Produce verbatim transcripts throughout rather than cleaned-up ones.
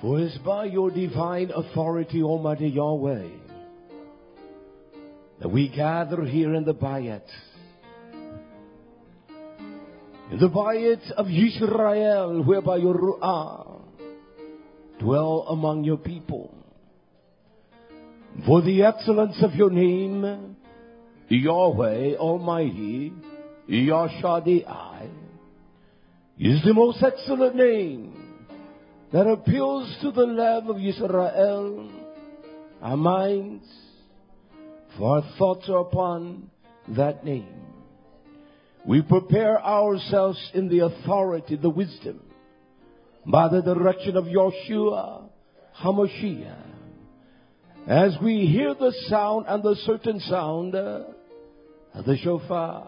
For it's by your divine authority, Almighty Yahweh, that we gather here in the Bayit. In the Bayit of Israel, whereby your Ruah dwell among your people. For the excellence of your name, Yahweh Almighty, Yashadiai, is the most excellent name that appeals to the Lamb of Israel. Our minds, for our thoughts are upon that name. We prepare ourselves in the authority, the wisdom, by the direction of Yeshua HaMashiach. As we hear the sound and the certain sound of the shofar.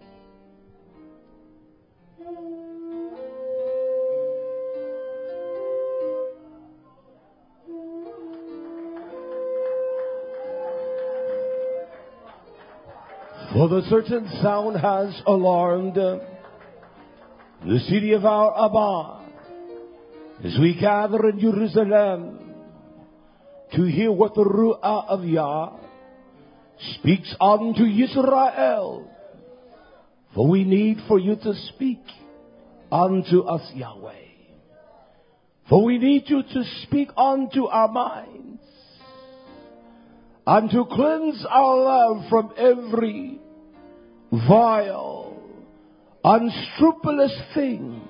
For the certain sound has alarmed the city of our Abba, as we gather in Jerusalem to hear what the Ruah of Yah speaks unto Israel. For we need for you to speak unto us, Yahweh. For we need you to speak unto our minds, and to cleanse our love from every vile, unscrupulous thing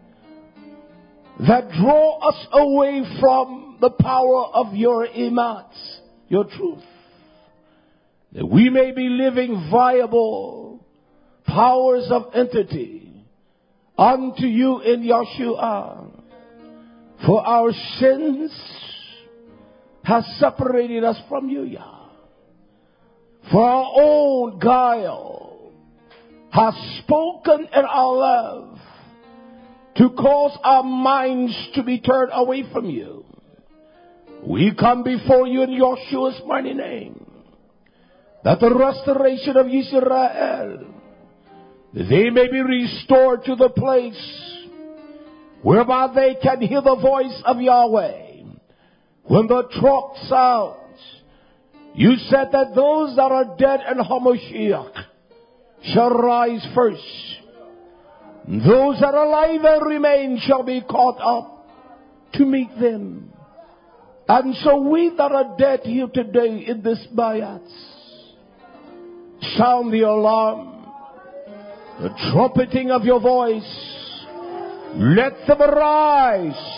that draw us away from the power of your imat, your truth. That we may be living viable powers of entity unto you in Yeshua. For our sins has separated us from you, Yah. For our own guile has spoken in our love to cause our minds to be turned away from you. We come before you in Yeshua's mighty name, that the restoration of Israel, they may be restored to the place whereby they can hear the voice of Yahweh. When the trump sounds, you said that those that are dead in HaMashiach shall rise first. Those that are alive and remain shall be caught up to meet them. And so we that are dead here today in this Bayat, sound the alarm, the trumpeting of your voice. Let them arise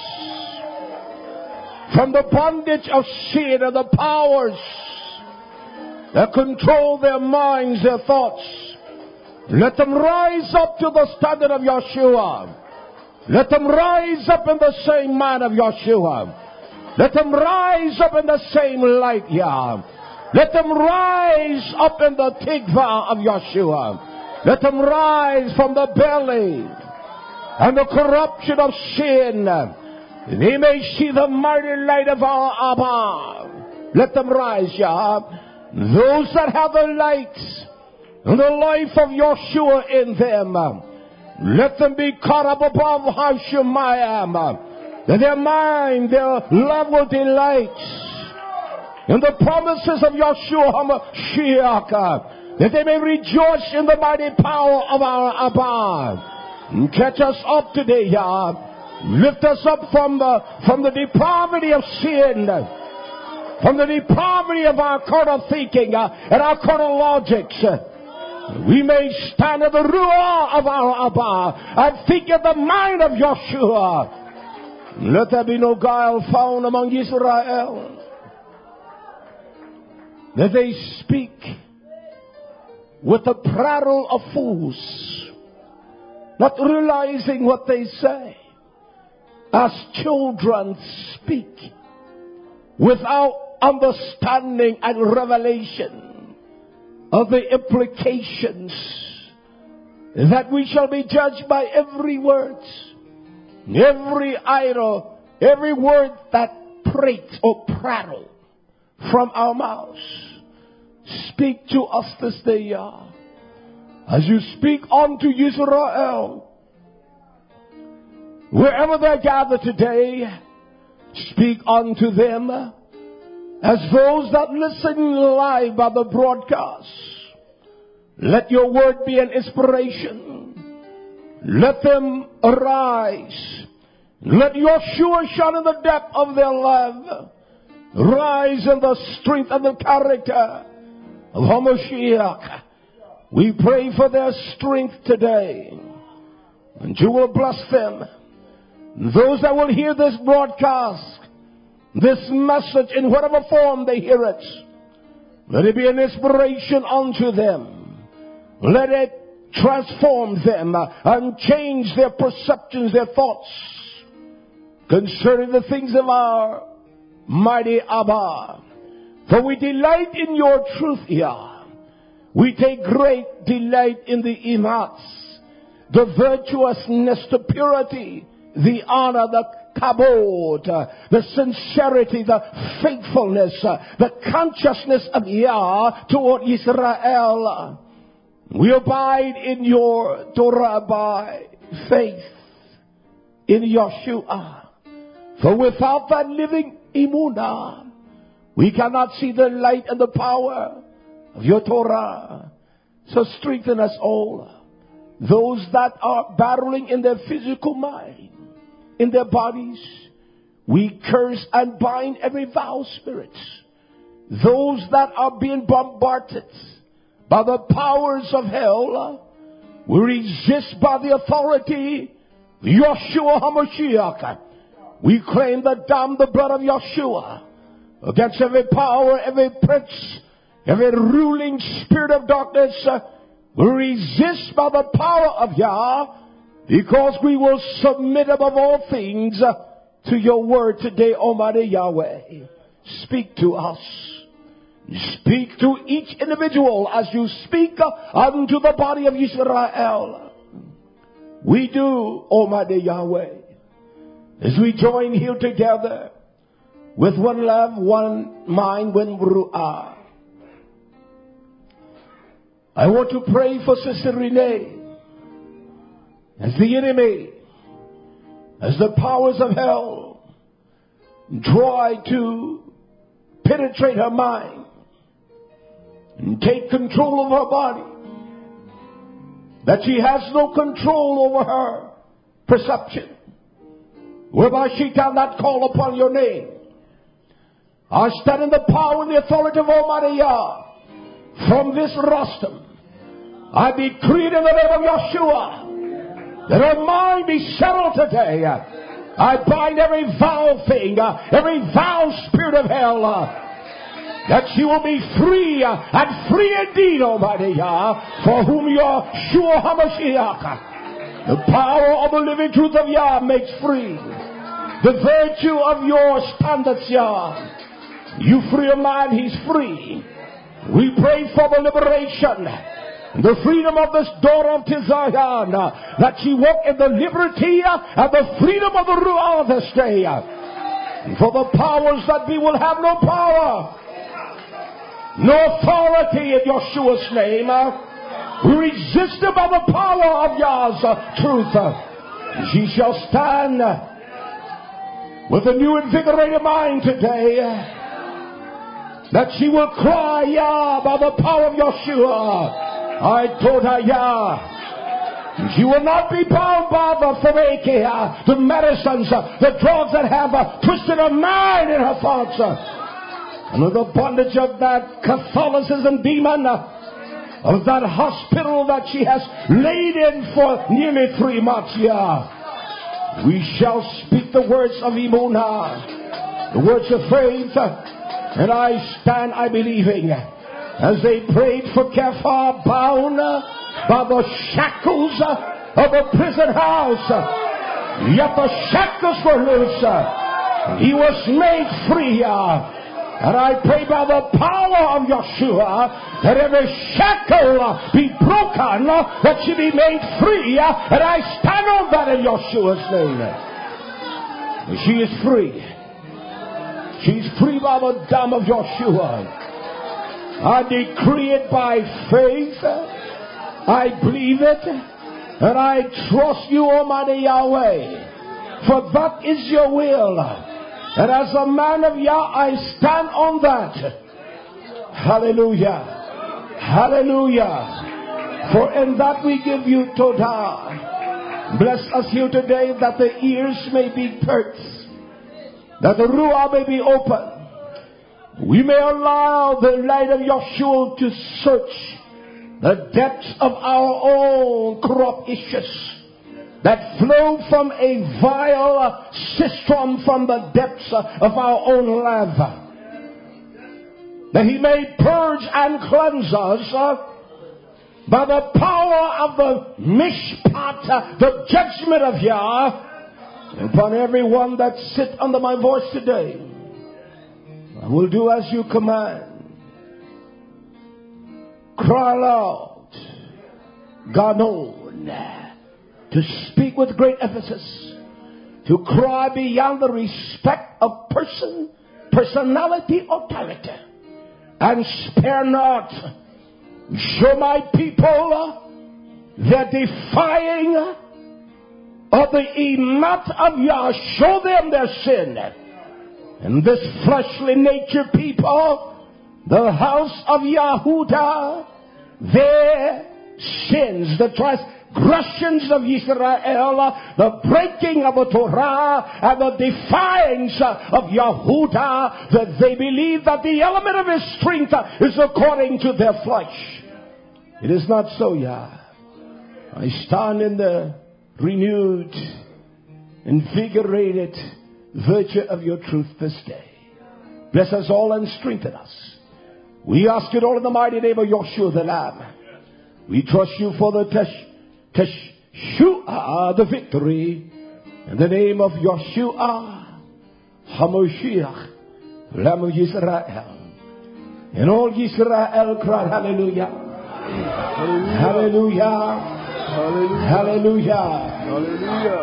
from the bondage of sin and the powers that control their minds, their thoughts. Let them rise up to the standard of Yeshua. Let them rise up in the same mind of Yeshua. Let them rise up in the same light, Yah. Let them rise up in the tikva of Yeshua. Let them rise from the belly and the corruption of sin. They may see the mighty light of our Abba. Let them rise, Yah. Those that have the light and the life of Yeshua in them, let them be caught up above Hashemayim. That their mind, their love will delight in the promises of Yeshua HaMashiach, that they may rejoice in the mighty power of our Abba. Catch us up today, Yah. Lift us up from the, from the depravity of sin, from the depravity of our carnal thinking uh, and our carnal logics. We may stand in the ruah of our Abba and think in the mind of Yeshua. Let there be no guile found among Israel. That they speak with the prattle of fools, not realizing what they say. As children speak without understanding and revelation of the implications, that we shall be judged by every word, every idle, every word that prates or prattle from our mouths. Speak to us this day, Yah. As you speak unto Israel, wherever they gather today, Speak unto them as those that listen live by the broadcast. Let your word be an inspiration. Let them arise. Let Yeshua shine in the depth of their love. Rise in the strength and the character of HaMashiach. We pray for their strength today. And you will bless them. Those that will hear this broadcast, this message in whatever form they hear it, let it be an inspiration unto them. Let it transform them and change their perceptions, their thoughts concerning the things of our mighty Abba. For we delight in your truth, Yah. We take great delight in the imats, the virtuousness, the purity, the honor, the kabod, uh, the sincerity, the faithfulness, uh, the consciousness of Yah toward Israel. We abide in your Torah by faith in Yeshua. For without that living emunah, we cannot see the light and the power of your Torah. So strengthen us all. Those that are battling in their physical mind, in their bodies, we curse and bind every foul spirit. Those that are being bombarded by the powers of hell, we resist by the authority of Yeshua HaMashiach. We claim the dam, the blood of Yeshua, against every power, every prince, every ruling spirit of darkness. We resist by the power of Yah, because we will submit above all things to your word today, Almighty Yahweh. Speak to us. Speak to each individual as you speak unto the body of Israel. We do, Almighty Yahweh, as we join here together with one love, one mind, one ru'ah. I want to pray for Sister Renee. As the enemy, as the powers of hell try to penetrate her mind and take control of her body, that she has no control over her perception, whereby she cannot call upon your name. I stand in the power and the authority of Almighty Yah. From this rostrum, I decree in the name of Yeshua that her mind be settled today. I bind every foul thing, every foul spirit of hell, that she will be free and free indeed, Almighty Yah, for whom Yeshua HaMashiach, the power of the living truth of Yah, makes free. The virtue of your standards, Yah. You free a man, he's free. We pray for the liberation, the freedom of this daughter of Zion, that she walk in the liberty and the freedom of the Ruah this day. For the powers that be will have no power, no authority in Yeshua's name. We resist her by the power of Yah's truth. She shall stand with a new invigorated mind today, that she will cry Yah by the power of Yeshua. I told her Yah. She will not be bound by the pharmakia, the medicines, the drugs that have twisted her mind and her thoughts, under the bondage of that Catholicism demon, of that hospital that she has laid in for nearly three months. Yah. We shall speak the words of Emunah, the words of faith, and I stand, I believing, as they prayed for Kephah, bound by the shackles of a prison house, yet the shackles were loose. He was made free. And I pray by the power of Yeshua that every shackle be broken, that she be made free. And I stand on that in Yeshua's name. She is free. She's free by the dam of Yeshua. I decree it by faith. I believe it. And I trust you, Almighty Yahweh. For that is your will. And as a man of Yah, I stand on that. Hallelujah. Hallelujah. For in that we give you Todah. Bless us here today that the ears may be pierced, that the Ruah may be open. We may allow the light of Yahshua to search the depths of our own corrupt issues that flow from a vile system from the depths of our own life. That He may purge and cleanse us by the power of the mishpat, the judgment of Yah, upon everyone that sit under my voice today. I will do as you command. Cry aloud, Ganon, to speak with great emphasis, to cry beyond the respect of person, personality, or character, and spare not. Show my people the defying of the emat of Yah. Show them their sin. And this fleshly nature people, the house of Yahudah, their sins, the transgressions of Israel, the breaking of the Torah, and the defyings of Yahudah, that they believe that the element of His strength is according to their flesh. It is not so, Yah. I stand in the renewed, invigorated virtue of your truth this day. Bless us all and strengthen us. We ask it all in the mighty name of Yahshua the Lamb. We trust you for the tesh, teshua, the victory. In the name of Yahshua HaMashiach, Lamb of Yisrael. And all Yisrael cried, hallelujah. Hallelujah. Hallelujah. Hallelujah.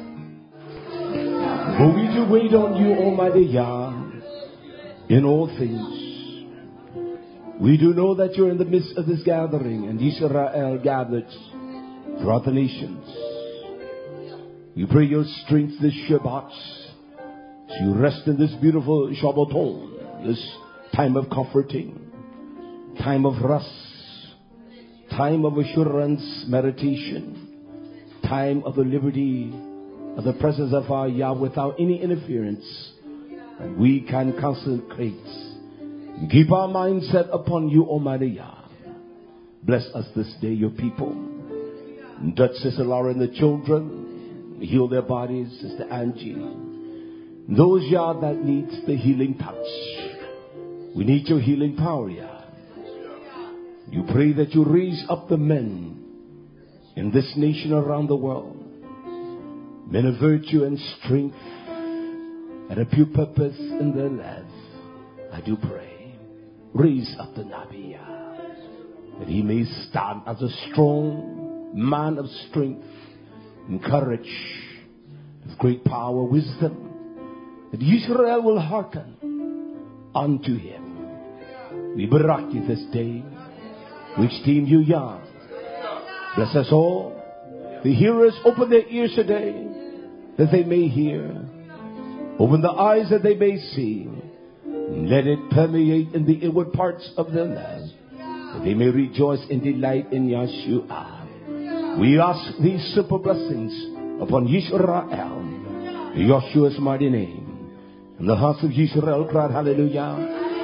For we do wait on you, Almighty Yah, in all things. We do know that you're in the midst of this gathering, and Israel gathered throughout the nations. We pray your strength this Shabbat, as you rest in this beautiful Shabbaton, this time of comforting, time of rest, time of assurance, meditation, time of the liberty of the presence of our Yah without any interference. And we can concentrate and keep our mind set upon you, Almighty Yah. Bless us this day, your people. And touch Sister Laura and the children. Heal their bodies, Sister Angie. Those, Yah, that needs the healing touch. We need your healing power, Yah. You pray that you raise up the men in this nation around the world. Men of virtue and strength and a pure purpose in their lives. I do pray. Raise up the Nabi, that he may stand as a strong man of strength and courage, of great power, wisdom, that Israel will hearken unto him. We barak you this day. We esteem you, Yah. Bless us all. The hearers, open their ears today that they may hear. Open the eyes that they may see. Let it permeate in the inward parts of their lives, that they may rejoice and delight in Yahshua. We ask these simple blessings upon Yisrael, in Yahshua's mighty name. And the house of Yisrael cried, hallelujah.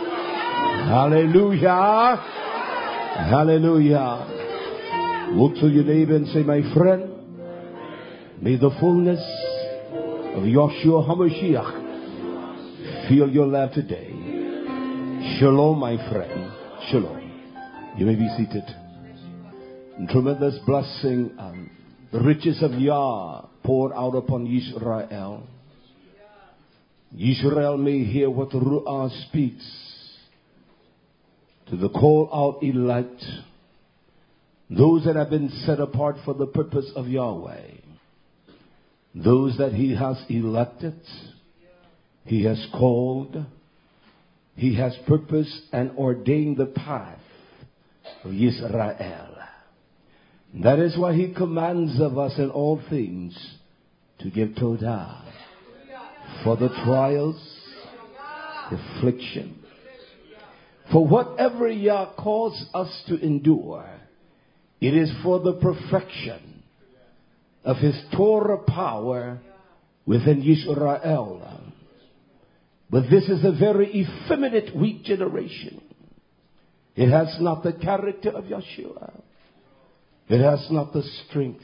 Hallelujah. Hallelujah. Look to your neighbor and say, my friend, may the fullness of Yahshua HaMashiach fill your life today. Shalom, my friend. Shalom. You may be seated. And tremendous blessing, um, the riches of Yah poured out upon Yisrael. Yisrael may hear what the Ruah speaks to the call out elect, those that have been set apart for the purpose of Yahweh, those that he has elected, he has called, he has purposed and ordained the path of Israel. That is why he commands of us in all things to give Todah. for the trials, affliction. For whatever Yah calls us to endure, it is for the perfection of His Torah power within Yisrael. But this is a very effeminate, weak generation. It has not the character of Yeshua. It has not the strength.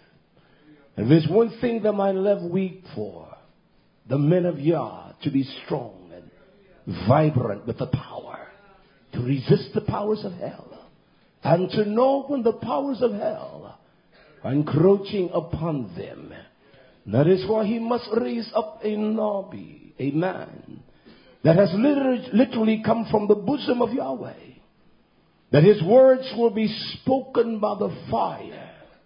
And there's one thing that my love weep for: the men of Yah to be strong and vibrant with the power to resist the powers of hell, and to know when the powers of hell are encroaching upon them. That is why He must raise up a Nabi, a man that has literally, literally come from the bosom of Yahweh, that his words will be spoken by the fire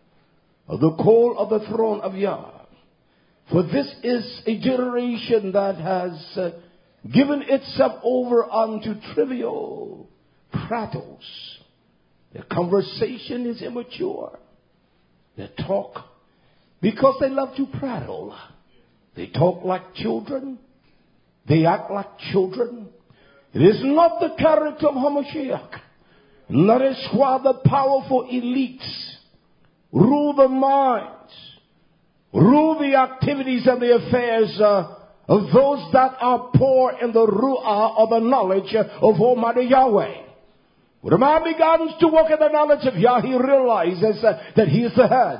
of the coal of the throne of Yah. For this is a generation that has uh, given itself over unto trivial prattles. Their conversation is immature. Their talk, because they love to prattle, they talk like children. They act like children. It is not the character of Hamashiach. And that is why the powerful elites rule the minds, rule the activities and the affairs uh, of those that are poor in the ru'ah or the knowledge of Almighty Yahweh. When a man begins to walk in the knowledge of Yah, he realizes uh, that he is the head.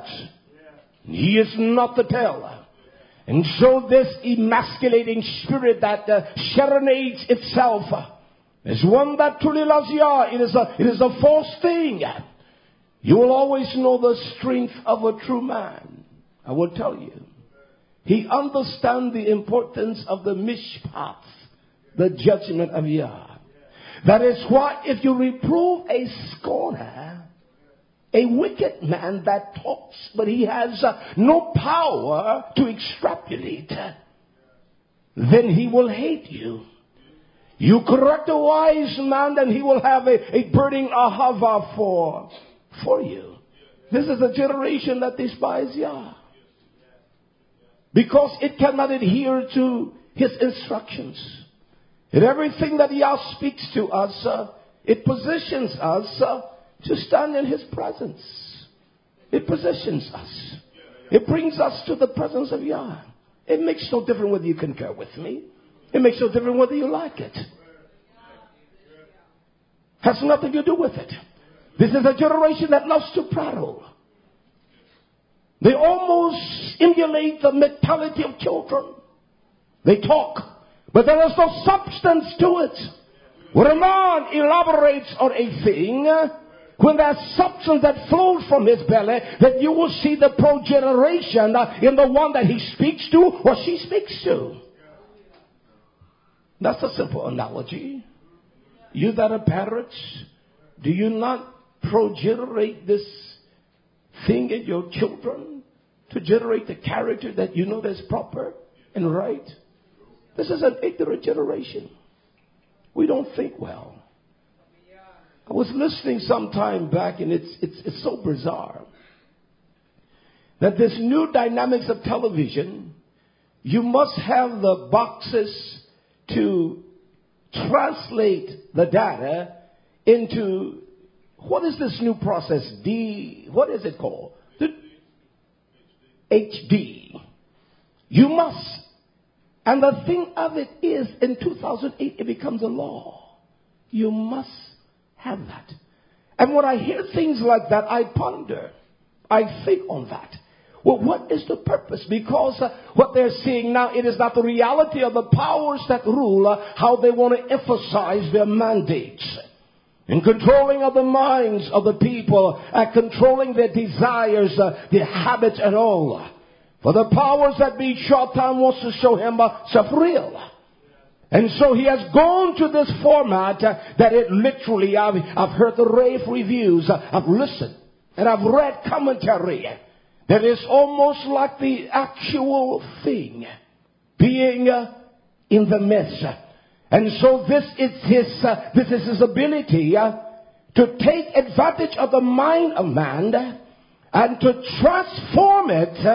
He is not the tail. And so this emasculating spirit that uh, serenades itself uh, as one that truly loves Yah, it is a, it is a false thing. You will always know the strength of a true man. I will tell you. He understands the importance of the mishpat, the judgment of Yah. That is why if you reprove a scorner, a wicked man that talks, but he has uh, no power to extrapolate, then he will hate you. You correct a wise man, then he will have a, a burning ahava for, for you. This is a generation that despises Yah, because it cannot adhere to His instructions. And everything that Yah speaks to us, uh, it positions us uh, to stand in His presence. It positions us. It brings us to the presence of Yah. It makes no difference whether you concur with me. It makes no difference whether you like it. Has nothing to do with it. This is a generation that loves to prattle. They almost emulate the mentality of children. They talk, but there is no substance to it. When a man elaborates on a thing, when there's substance that flows from his belly, then you will see the progeneration in the one that he speaks to or she speaks to. That's a simple analogy. You that are parents, do you not progenerate this thing in your children to generate the character that you know that's proper and right? This is an ignorant generation. We don't think well. I was listening some time back, and it's, it's, it's so bizarre that this new dynamics of television, you must have the boxes to translate the data into, what is this new process? D, what is it called? The H D. You must. And the thing of it is, in two thousand eight, it becomes a law. You must have that. And when I hear things like that, I ponder. I think on that. Well, what is the purpose? Because uh, what they're seeing now, it is not the reality of the powers that rule, uh, how they want to emphasize their mandates. In controlling of the minds of the people, uh, controlling their desires, uh, their habits and all. For the powers that be, Shaitan wants to show him uh, self real. And so he has gone to this format uh, that it literally, I've, I've heard the rave reviews, uh, I've listened, and I've read commentary. That is almost like the actual thing being uh, in the midst. And so this is his, uh, this is his ability uh, to take advantage of the mind of man and to transform it uh,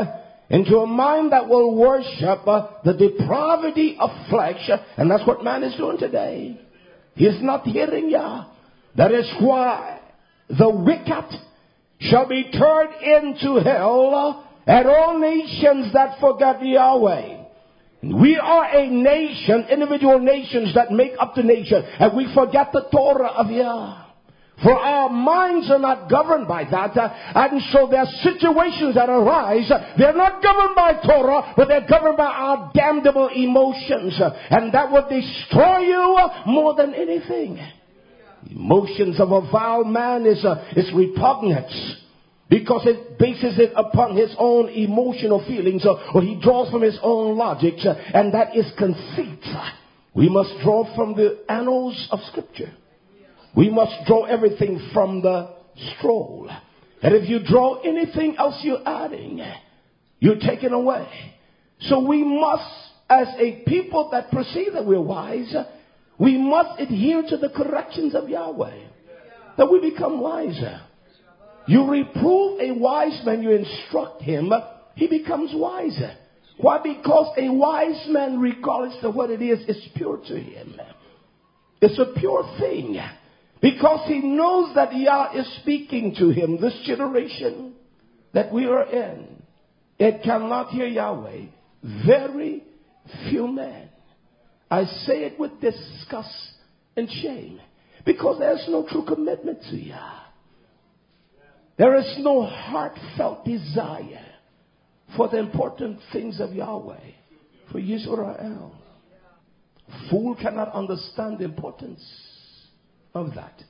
into a mind that will worship uh, the depravity of flesh. And that's what man is doing today. He is not hearing Yah. That is why the wicked shall be turned into hell, and all nations that forget Yahweh. We are a nation, individual nations that make up the nation, and we forget the Torah of Yah. For our minds are not governed by that, uh, and so there are situations that arise. They're not governed by Torah, but they're governed by our damnable emotions, uh, and that will destroy you more than anything. Emotions of a vile man is uh, is repugnance, because it bases it upon his own emotional feelings, uh, or he draws from his own logic, uh, and that is conceit. We must draw from the annals of Scripture. We must draw everything from the scroll. And if you draw anything else you're adding, you're taking away. So we must, as a people that perceive that we're wise, we must adhere to the corrections of Yahweh, that we become wiser. You reprove a wise man, you instruct him, he becomes wiser. Why? Because a wise man, regardless of what it is, is pure to him. It's a pure thing. Because he knows that Yah is speaking to him. This generation that we are in, it cannot hear Yahweh. Very few men. I say it with disgust and shame, because there's no true commitment to Yah. There is no heartfelt desire for the important things of Yahweh, for Yisrael. Fool cannot understand the importance of that.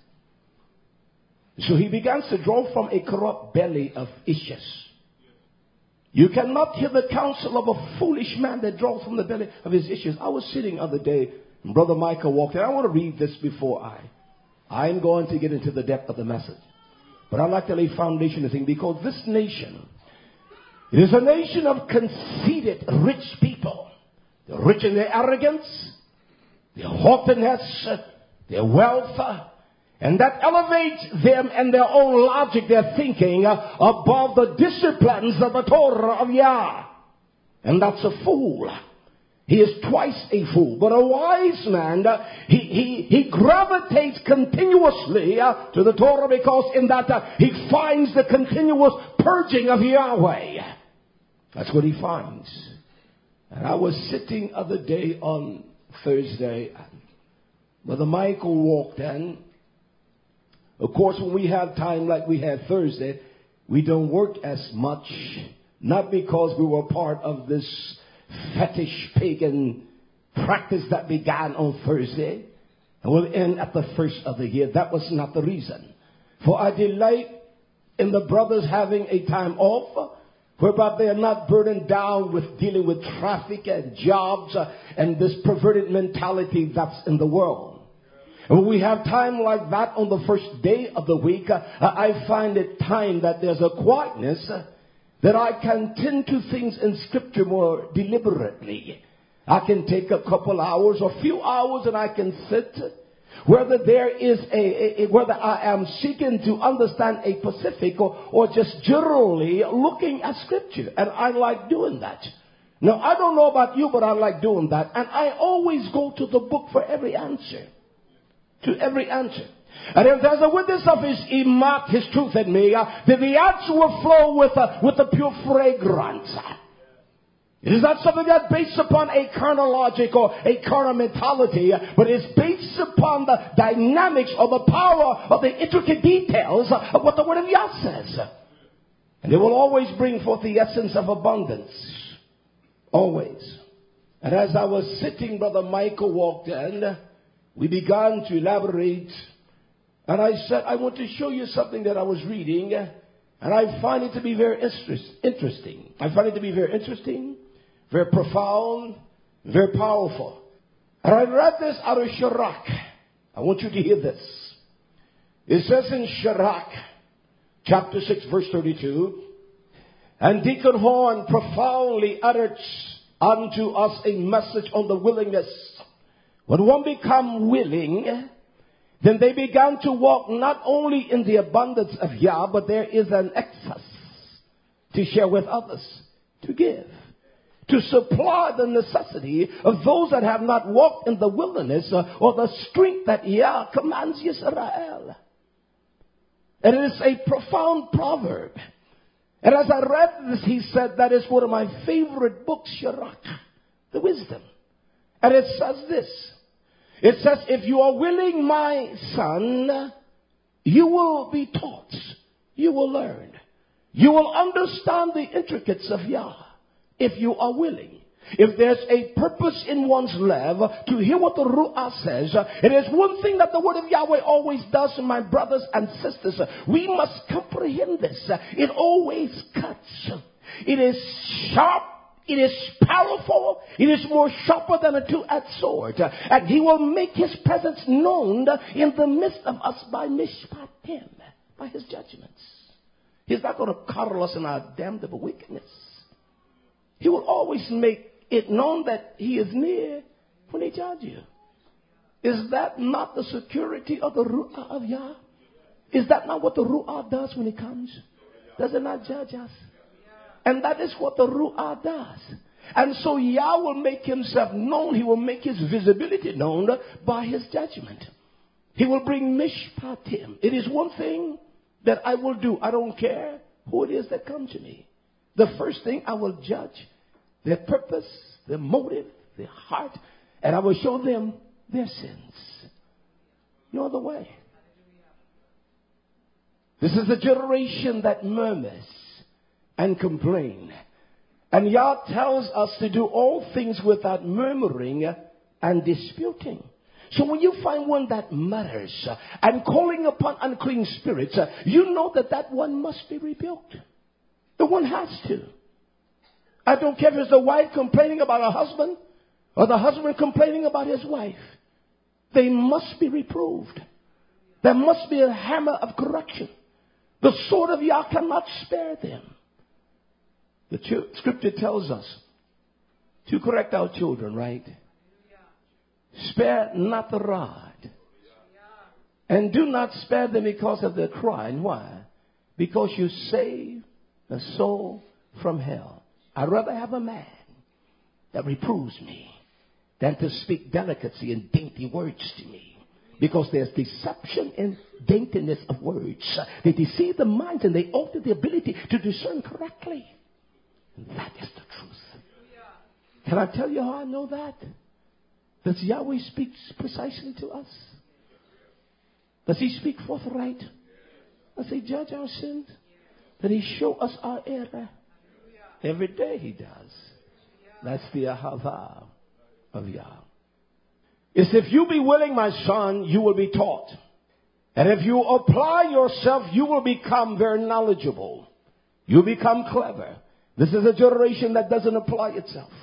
So he begins to draw from a corrupt belly of issues. You cannot hear the counsel of a foolish man that draws from the belly of his issues. I was sitting the other day, and Brother Michael walked in. I want to read this before I. I'm going to get into the depth of the message. But I'd like to lay foundation of thing, because this nation, it is a nation of conceited, rich people. They're rich in their arrogance, their haughtiness, their wealth, and that elevates them and their own logic, their thinking, uh, above the disciplines of the Torah of Yah. And that's a fool. He is twice a fool. But a wise man, uh, he, he, he gravitates continuously uh, to the Torah, because in that uh, he finds the continuous purging of Yahweh. That's what he finds. And I was sitting other day on Thursday, Brother Michael walked in. Of course, when we have time like we had Thursday, we don't work as much. Not because we were part of this fetish pagan practice that began on Thursday and will end at the first of the year. That was not the reason. For I delight in the brothers having a time off, whereby they are not burdened down with dealing with traffic and jobs uh, and this perverted mentality that's in the world. And when we have time like that on the first day of the week, uh, I find it time that there's a quietness uh, that I can tend to things in Scripture more deliberately. I can take a couple hours or a few hours and I can sit, whether there is a, a, a whether I am seeking to understand a specific or, or just generally looking at Scripture. And I like doing that. Now, I don't know about you, but I like doing that. And I always go to the book for every answer. To every answer. And if there's a witness of his imat, his truth in me, uh, then the answer will flow with a, with a pure fragrance. It is not something that's based upon a carnal logic or a carnal mentality, but it's based upon the dynamics or the power of the intricate details of what the Word of Yah says. And it will always bring forth the essence of abundance. Always. And as I was sitting, Brother Michael walked in. We began to elaborate. And I said, I want to show you something that I was reading. And I find it to be very interesting. I find it to be very interesting, very profound, very powerful. And I read this out of Sirach. I want you to hear this. It says in Sirach, chapter six, verse thirty-two, and Deacon Horn profoundly uttered unto us a message on the willingness. When one become willing, then they began to walk not only in the abundance of Yah, but there is an excess to share with others. to give, to supply the necessity of those that have not walked in the wilderness uh, or the strength that Yah commands Israel. And it is a profound proverb. And as I read this, he said, that is one of my favorite books, Sirach, the wisdom. And it says this. It says, if you are willing, my son, you will be taught. You will learn. You will understand the intricacies of Yah if you are willing. If there's a purpose in one's life to hear what the Ru'ah says, it is one thing that the word of Yahweh always does, my brothers and sisters. We must comprehend this. It always cuts. It is sharp. It is powerful. It is more sharper than a two-edged sword. And he will make his presence known in the midst of us by mishpatim, by his judgments. He's not going to coddle us in our damnable wickedness. He will always make it known that he is near when he judge you. Is that not the security of the Ru'ah of Yah? Is that not what the Ru'ah does when he comes? Does it not judge us? And that is what the Ru'ah does. And so Yah will make himself known. He will make his visibility known by his judgment. He will bring mishpatim. It is one thing that I will do. I don't care who it is that comes to me. The first thing, I will judge their purpose, their motive, their heart, and I will show them their sins. No other way. This is a generation that murmurs and complain. And Yah tells us to do all things without murmuring and disputing. So when you find one that mutters and calling upon unclean spirits, you know that that one must be rebuked. The one has to. I don't care if it's the wife complaining about her husband or the husband complaining about his wife. They must be reproved. There must be a hammer of correction. The sword of Yah cannot spare them. The ch- scripture tells us to correct our children, right? Spare not the rod. And do not spare them because of their crying. Why? Because you save a soul from hell. I'd rather have a man that reproves me than to speak delicacy and dainty words to me. Because there's deception and daintiness of words. They deceive the mind and they alter the ability to discern correctly. And that is the truth. Can I tell you how I know that? Does Yahweh speak precisely to us? Does he speak forthright? Does he judge our sins? Does he show us our error? Every day he does. That's the ahava of Yah. It's if you be willing, my son, you will be taught. And if you apply yourself, you will become very knowledgeable. You become clever. This is a generation that doesn't apply itself.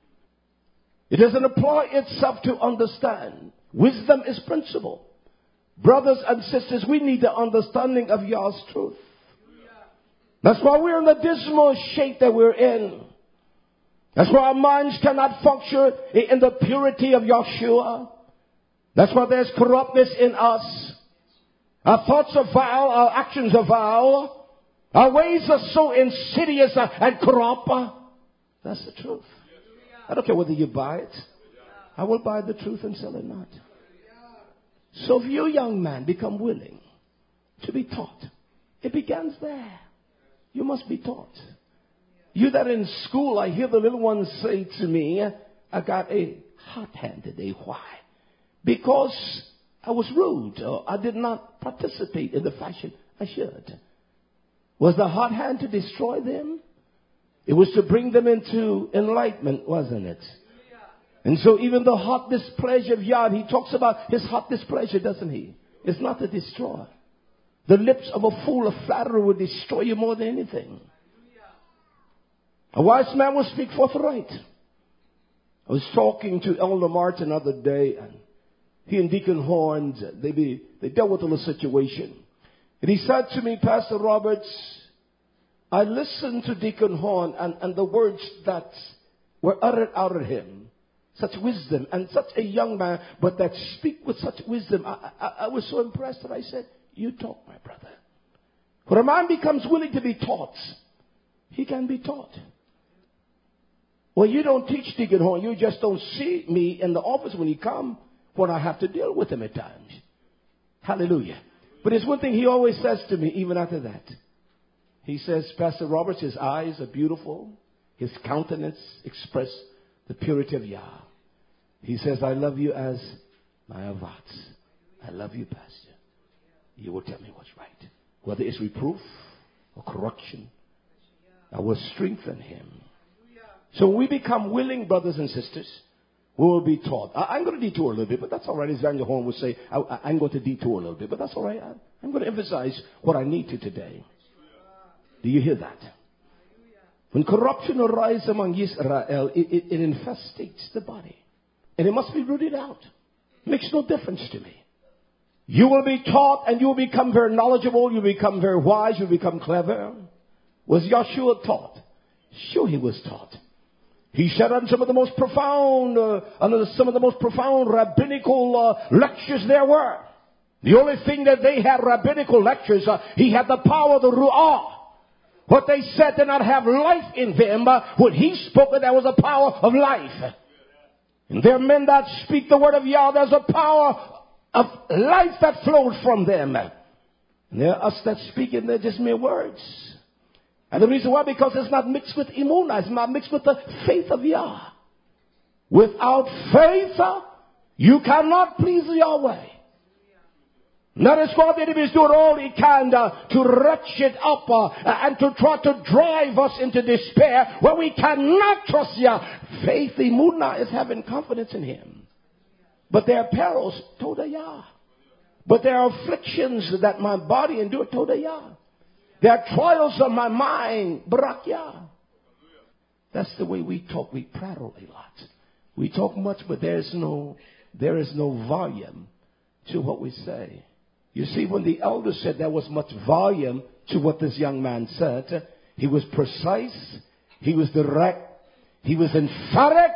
It doesn't apply itself to understand. Wisdom is principle. Brothers and sisters, we need the understanding of Yah's truth. That's why we're in the dismal shape that we're in. That's why our minds cannot function in the purity of Yahshua. That's why there's corruptness in us. Our thoughts are vile, our actions are vile. Our ways are so insidious and corrupt. That's the truth. I don't care whether you buy it. I will buy the truth and sell it not. So if you, young man, become willing to be taught, it begins there. You must be taught. You that in school, I hear the little ones say to me, I got a hot hand today. Why? Because I was rude or I did not participate in the fashion I should. Was the hot hand to destroy them? It was to bring them into enlightenment, wasn't it? And so even the hot displeasure of Yah, he talks about his hot displeasure, doesn't he? It's not to destroy. The lips of a fool, a flatterer, will destroy you more than anything. A wise man will speak forthright. I was talking to Elder Martin the other day, and he and Deacon Horns, they be, they dealt with a little situation. And he said to me, Pastor Roberts, I listened to Deacon Horn and, and the words that were uttered out of him. Such wisdom and such a young man, but that speak with such wisdom. I, I, I was so impressed that I said, you talk, my brother. When a man becomes willing to be taught, he can be taught. Well, you don't teach Deacon Horn. You just don't see me in the office when he come, when I have to deal with him at times. Hallelujah. But there's one thing he always says to me, even after that. He says, Pastor Roberts, his eyes are beautiful. His countenance express the purity of Yah. He says, I love you as my avats. I love you, Pastor. You will tell me what's right. Whether it's reproof or correction, I will strengthen him. So when we become willing brothers and sisters, we will be taught. I, I'm going to detour a little bit, but that's all right. As Daniel Horn would say, I, I, I'm going to detour a little bit, but that's all right. I, I'm going to emphasize what I need to today. Do you hear that? When corruption arises among Israel, it, it, it infestates the body. And it must be rooted out. Makes no difference to me. You will be taught and you will become very knowledgeable. You become very wise. You become clever. Was Yeshua taught? Sure, he was taught. He sat on some of the most profound, uh, on some of the most profound rabbinical uh, lectures there were. The only thing that they had rabbinical lectures, uh, he had the power of the Ruah. What they said did not have life in them. Uh, when he spoke, there was a power of life. And there are men that speak the word of Yah. There's a power of life that flows from them. And there are us that speak and they're just mere words. And the reason why, because it's not mixed with emunah. It's not mixed with the faith of Yah. Without faith, you cannot please Yahweh. That is why the enemy is doing all he can uh, to wretched up uh, and to try to drive us into despair where we cannot trust Yah. Faith, emunah, is having confidence in him. But there are perils, toda Yah. But there are afflictions that my body endure, toda Yah. There are trials of my mind, barak Yah. That's the way we talk. We prattle a lot. We talk much, but there is no, there is no volume to what we say. You see, when the elder said there was much volume to what this young man said, he was precise, he was direct, he was emphatic,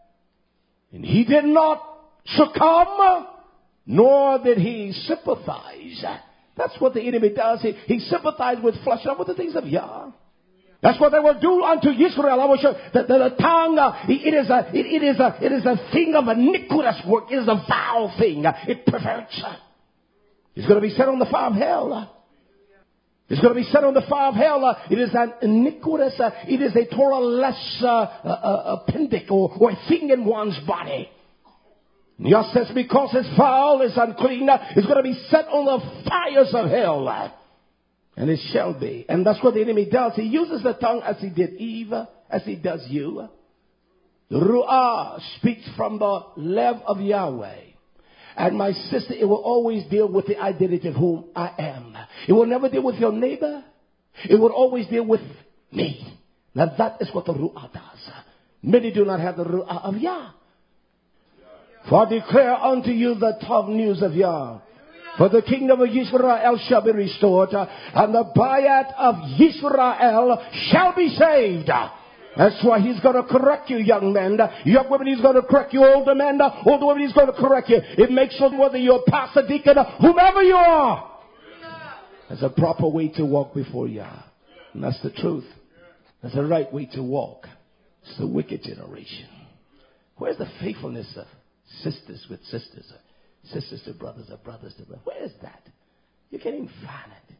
and he did not succumb, nor did he sympathize. That's what the enemy does. He, he sympathizes with flesh, not with the things of Yah. That's what they will do unto Israel. I will show that the, the tongue, uh, it is a, it, it is a, it is a thing of iniquitous work. It is a foul thing. It perverts. It's going to be set on the fire of hell. It's going to be set on the fire of hell. It is an iniquitous, uh, it is a Torah-less uh, uh, appendix or, or thing in one's body. Yah says because it's foul, it's unclean, it's going to be set on the fires of hell. And it shall be. And that's what the enemy does. He uses the tongue as he did Eve, as he does you. The Ruah speaks from the lev of Yahweh. And my sister, it will always deal with the identity of whom I am. It will never deal with your neighbor. It will always deal with me. Now that is what the Ruah does. Many do not have the Ruah of Yah. For I declare unto you the top news of Yah. For the kingdom of Israel shall be restored, and the Bayat of Israel shall be saved. That's why he's going to correct you, young men. Young women, he's going to correct you. Older men, older women, he's going to correct you. It makes no whether you're a pastor, deacon, whomever you are. There's a proper way to walk before Yah. And that's the truth. There's a right way to walk. It's the wicked generation. Where's the faithfulness of sisters with sisters? Sisters to brothers or brothers to brothers. Where is that? You can't even find it.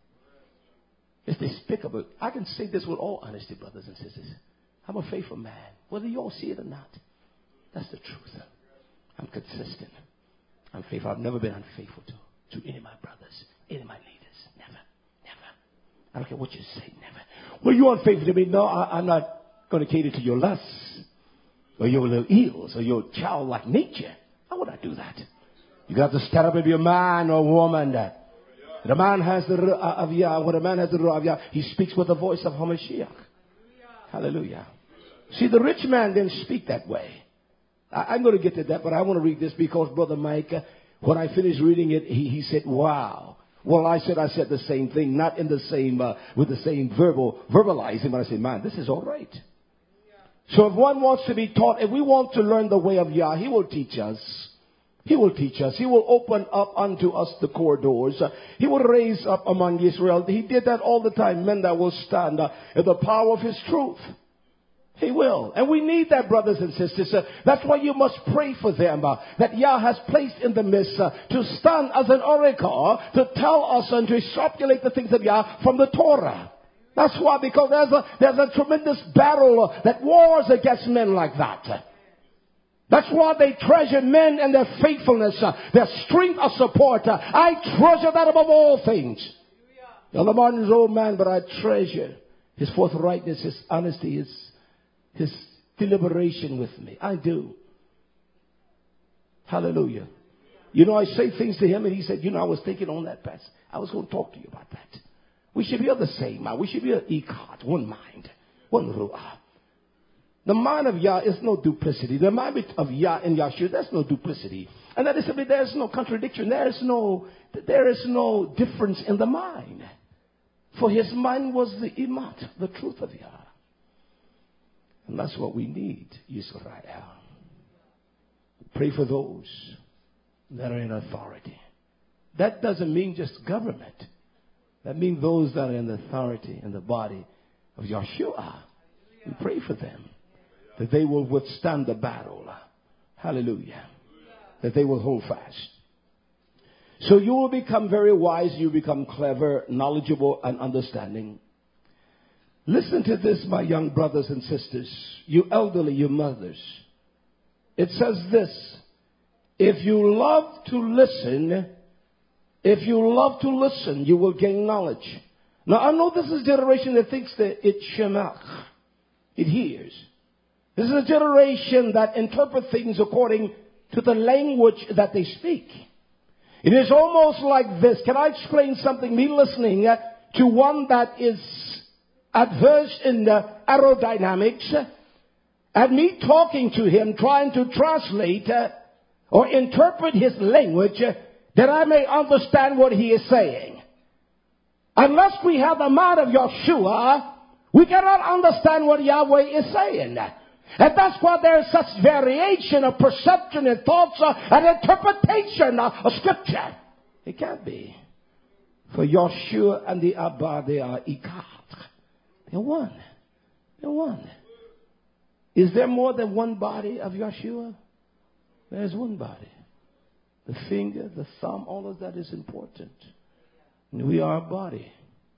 It's despicable. I can say this with all honesty, brothers and sisters. I'm a faithful man, whether you all see it or not. That's the truth. I'm consistent. I'm faithful. I've never been unfaithful to, to any of my brothers, any of my leaders. Never. Never. I don't care what you say. Never. Well, you're unfaithful to me. No, I, I'm not going to cater to your lusts or your little ills or your childlike nature. How would I do that? You got to stand up and be a man or woman. That the man has the Ruah of Yah. When a man has the Ruah of Yah, he speaks with the voice of HaMashiach. Hallelujah. See, the rich man didn't speak that way. I, I'm going to get to that, but I want to read this because Brother Mike, uh, when I finished reading it, he, he said, wow. Well, I said, I said the same thing, not in the same, uh, with the same verbal, verbalizing, but I said, man, this is all right. So if one wants to be taught, if we want to learn the way of Yah, he will teach us. He will teach us. He will open up unto us the corridors. Uh, he will raise up among Israel. He did that all the time. Men that will stand uh, in the power of his truth. He will. And we need that, brothers and sisters. Uh, that's why you must pray for them. Uh, that Yah has placed in the midst uh, to stand as an oracle, to tell us and to extrapolate the things of Yah from the Torah. That's why, because there's a, there's a tremendous battle uh, that wars against men like that. That's why they treasure men and their faithfulness, uh, their strength of support. Uh, I treasure that above all things. Elder Martin's an old man, but I treasure his forthrightness, his honesty, his His deliberation with me. I do. Hallelujah. You know, I say things to him and he said, you know, I was thinking on that, Pastor. I was going to talk to you about that. We should be of the same mind. We should be an echad, one mind, one ru'ah. The mind of Yah is no duplicity. The mind of Yah and Yahshua, there's no duplicity. And that is simply, there's no contradiction. There is no, there is no difference in the mind. For his mind was the imat, the truth of Yah. And that's what we need, Yisrael. Pray for those that are in authority. That doesn't mean just government. That means those that are in authority in the body of Yahshua. We pray for them, that they will withstand the battle. Hallelujah. That they will hold fast. So you will become very wise. You become clever, knowledgeable, and understanding. Listen to this, my young brothers and sisters, you elderly, you mothers. It says this: if you love to listen, if you love to listen, you will gain knowledge. Now, I know this is a generation that thinks that it shemach, it hears. This is a generation that interprets things according to the language that they speak. It is almost like this. Can I explain something? Me listening to one that is adverse in the aerodynamics, and me talking to him, trying to translate uh, or interpret his language uh, that I may understand what he is saying. Unless we have the mind of Yahshua, we cannot understand what Yahweh is saying. And that's why there is such variation of perception and thoughts uh, and interpretation uh, of Scripture. It can't be. For Yahshua and the Abba, they are ikad. They're one. They're one. Is there more than one body of Yahshua? There's one body. The finger, the thumb, all of that is important. And we are a body.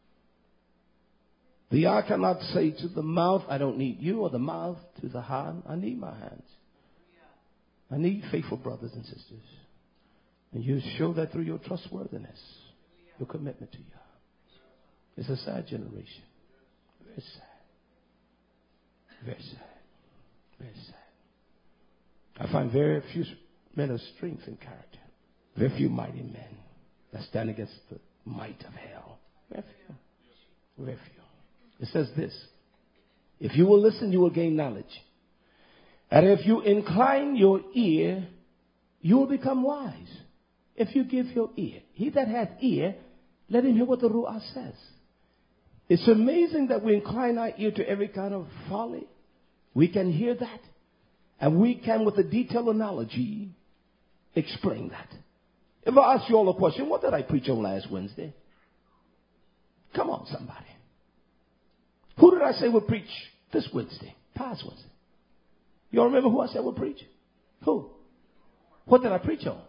The eye cannot say to the mouth, I don't need you, or the mouth to the hand, I need my hands. I need faithful brothers and sisters. And you show that through your trustworthiness, your commitment to Yah. It's a sad generation. Very sad. Very sad. Very sad. I find very few men of strength and character. Very few mighty men that stand against the might of hell. Very few. Very few. It says this: if you will listen, you will gain knowledge. And if you incline your ear, you will become wise. If you give your ear. He that hath ear, let him hear what the Ruach says. It's amazing that we incline our ear to every kind of folly. We can hear that. And we can, with a detailed analogy, explain that. If I ask you all a question, what did I preach on last Wednesday? Come on, somebody. Who did I say would preach this Wednesday? Past Wednesday. You all remember who I said would preach? Who? What did I preach on?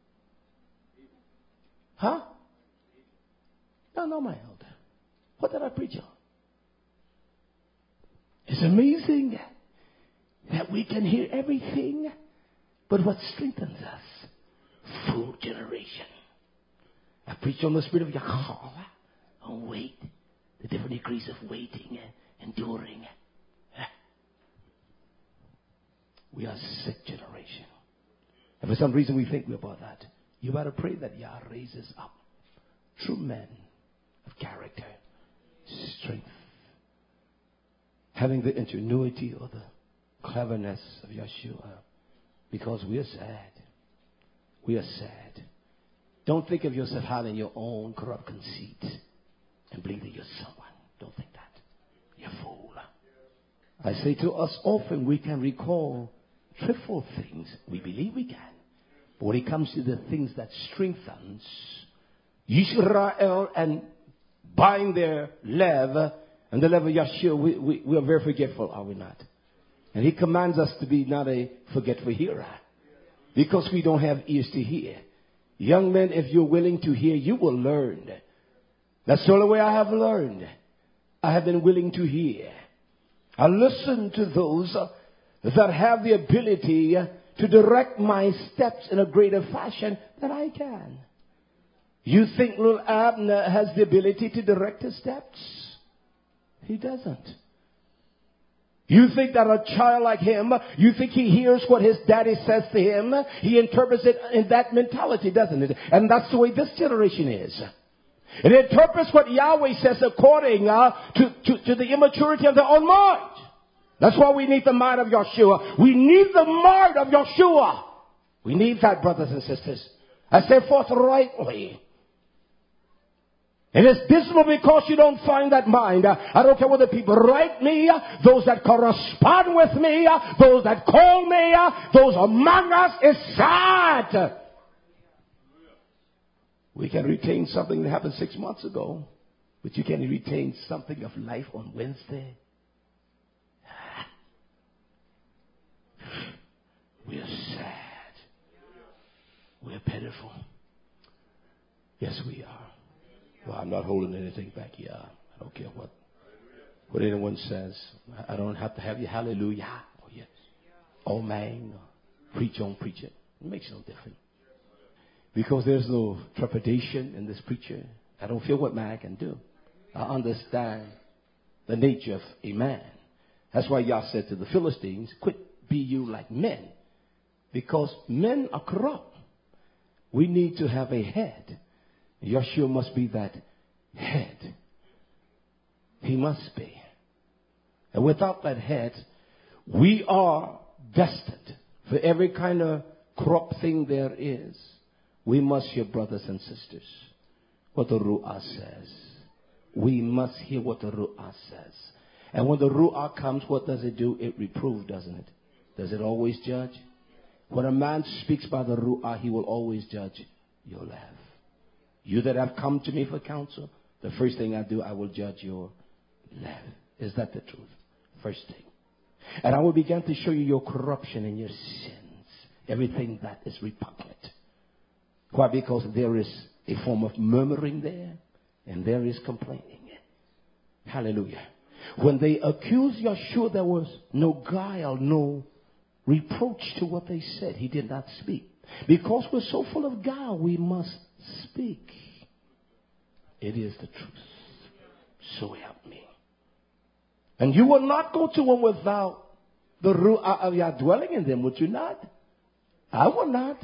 Huh? No, no, my elder. What did I preach on? It's amazing that we can hear everything, but what strengthens us? Full generation. I preached on the spirit of Yahweh, on wait, the different degrees of waiting and enduring. We are a sick generation. And for some reason we think we're about that. You better pray that Yah raises up true men of character, strength, having the ingenuity or the cleverness of Yahshua, because we are sad. We are sad. Don't think of yourself having your own corrupt conceit and believe that you're someone. Don't think that. You're a fool. I say to us often, we can recall trivial things. We believe we can. But when it comes to the things that strengthens Yisrael and bind their lev and the lev of Yahshua, we, we, we are very forgetful, are we not? And he commands us to be not a forgetful hearer, because we don't have ears to hear. Young men, if you're willing to hear, you will learn. That's the only way I have learned. I have been willing to hear. I listen to those that have the ability to direct my steps in a greater fashion than I can. You think little Abner has the ability to direct his steps? He doesn't. You think that a child like him, you think he hears what his daddy says to him? He interprets it in that mentality, doesn't it? And that's the way this generation is. It interprets what Yahweh says according uh, to, to, to the immaturity of their own mind. That's why we need the mind of Yeshua. We need the mind of Yeshua. We need that, brothers and sisters. I say forthrightly. It is dismal because you don't find that mind. I don't care whether people write me, those that correspond with me, those that call me, those among us. It's sad. We can retain something that happened six months ago, but you can retain something of life on Wednesday. We're sad. We're pitiful. Yes, we are. Well, I'm not holding anything back here. I don't care what what anyone says. I don't have to have you hallelujah. Oh, yes. Oh, man. Preach on, preach it. It makes no difference. Because there's no trepidation in this preacher. I don't feel what man can do. I understand the nature of a man. That's why Yah said to the Philistines, quit be you like men. Because men are corrupt. We need to have a head. Yeshua must be that head. He must be. And without that head, we are destined for every kind of corrupt thing there is. We must hear, brothers and sisters, what the Ru'ah says. We must hear what the Ru'ah says. And when the Ru'ah comes, what does it do? It reproves, doesn't it? Does it always judge? When a man speaks by the Ru'ah, he will always judge your life. You that have come to me for counsel, the first thing I do, I will judge your life. Is that the truth? First thing. And I will begin to show you your corruption and your sins. Everything that is repugnant. Why? Because there is a form of murmuring there, and there is complaining. Hallelujah. When they accused Yeshua, there was no guile, no reproach to what they said. He did not speak. Because we're so full of guile, we must speak. It is the truth. So help me. And you will not go to one without the Ru'ah of Yah dwelling in them, would you not? I will not.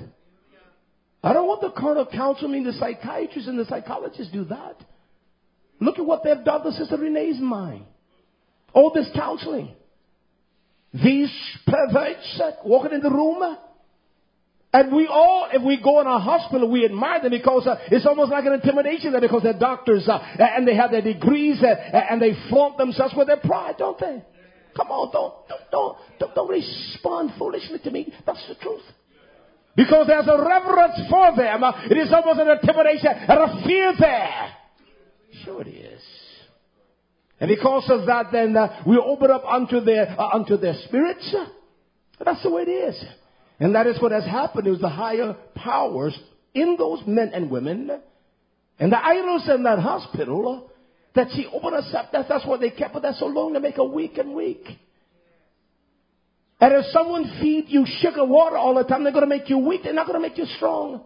I don't want the carnal counsel. I mean, the psychiatrists and the psychologists do that. Look at what they've done to Sister Renee's mind. All this counseling. These perverts walking in the room. And we all, if we go in a hospital, we admire them because uh, it's almost like an intimidation there because they're doctors uh, and they have their degrees uh, and they flaunt themselves with their pride, don't they? Come on, don't, don't, don't, don't, don't respond foolishly to me. That's the truth. Because there's a reverence for them. Uh, it is almost an intimidation and a fear there. Sure it is. And because of that, then uh, we open up unto their, uh, unto their spirits. That's the way it is. And that is what has happened. It was the higher powers in those men and women and the idols in that hospital that she opened us up. That's, that's why they kept it there so long, to make her weak and weak. And if someone feed you sugar water all the time, they're going to make you weak. They're not going to make you strong.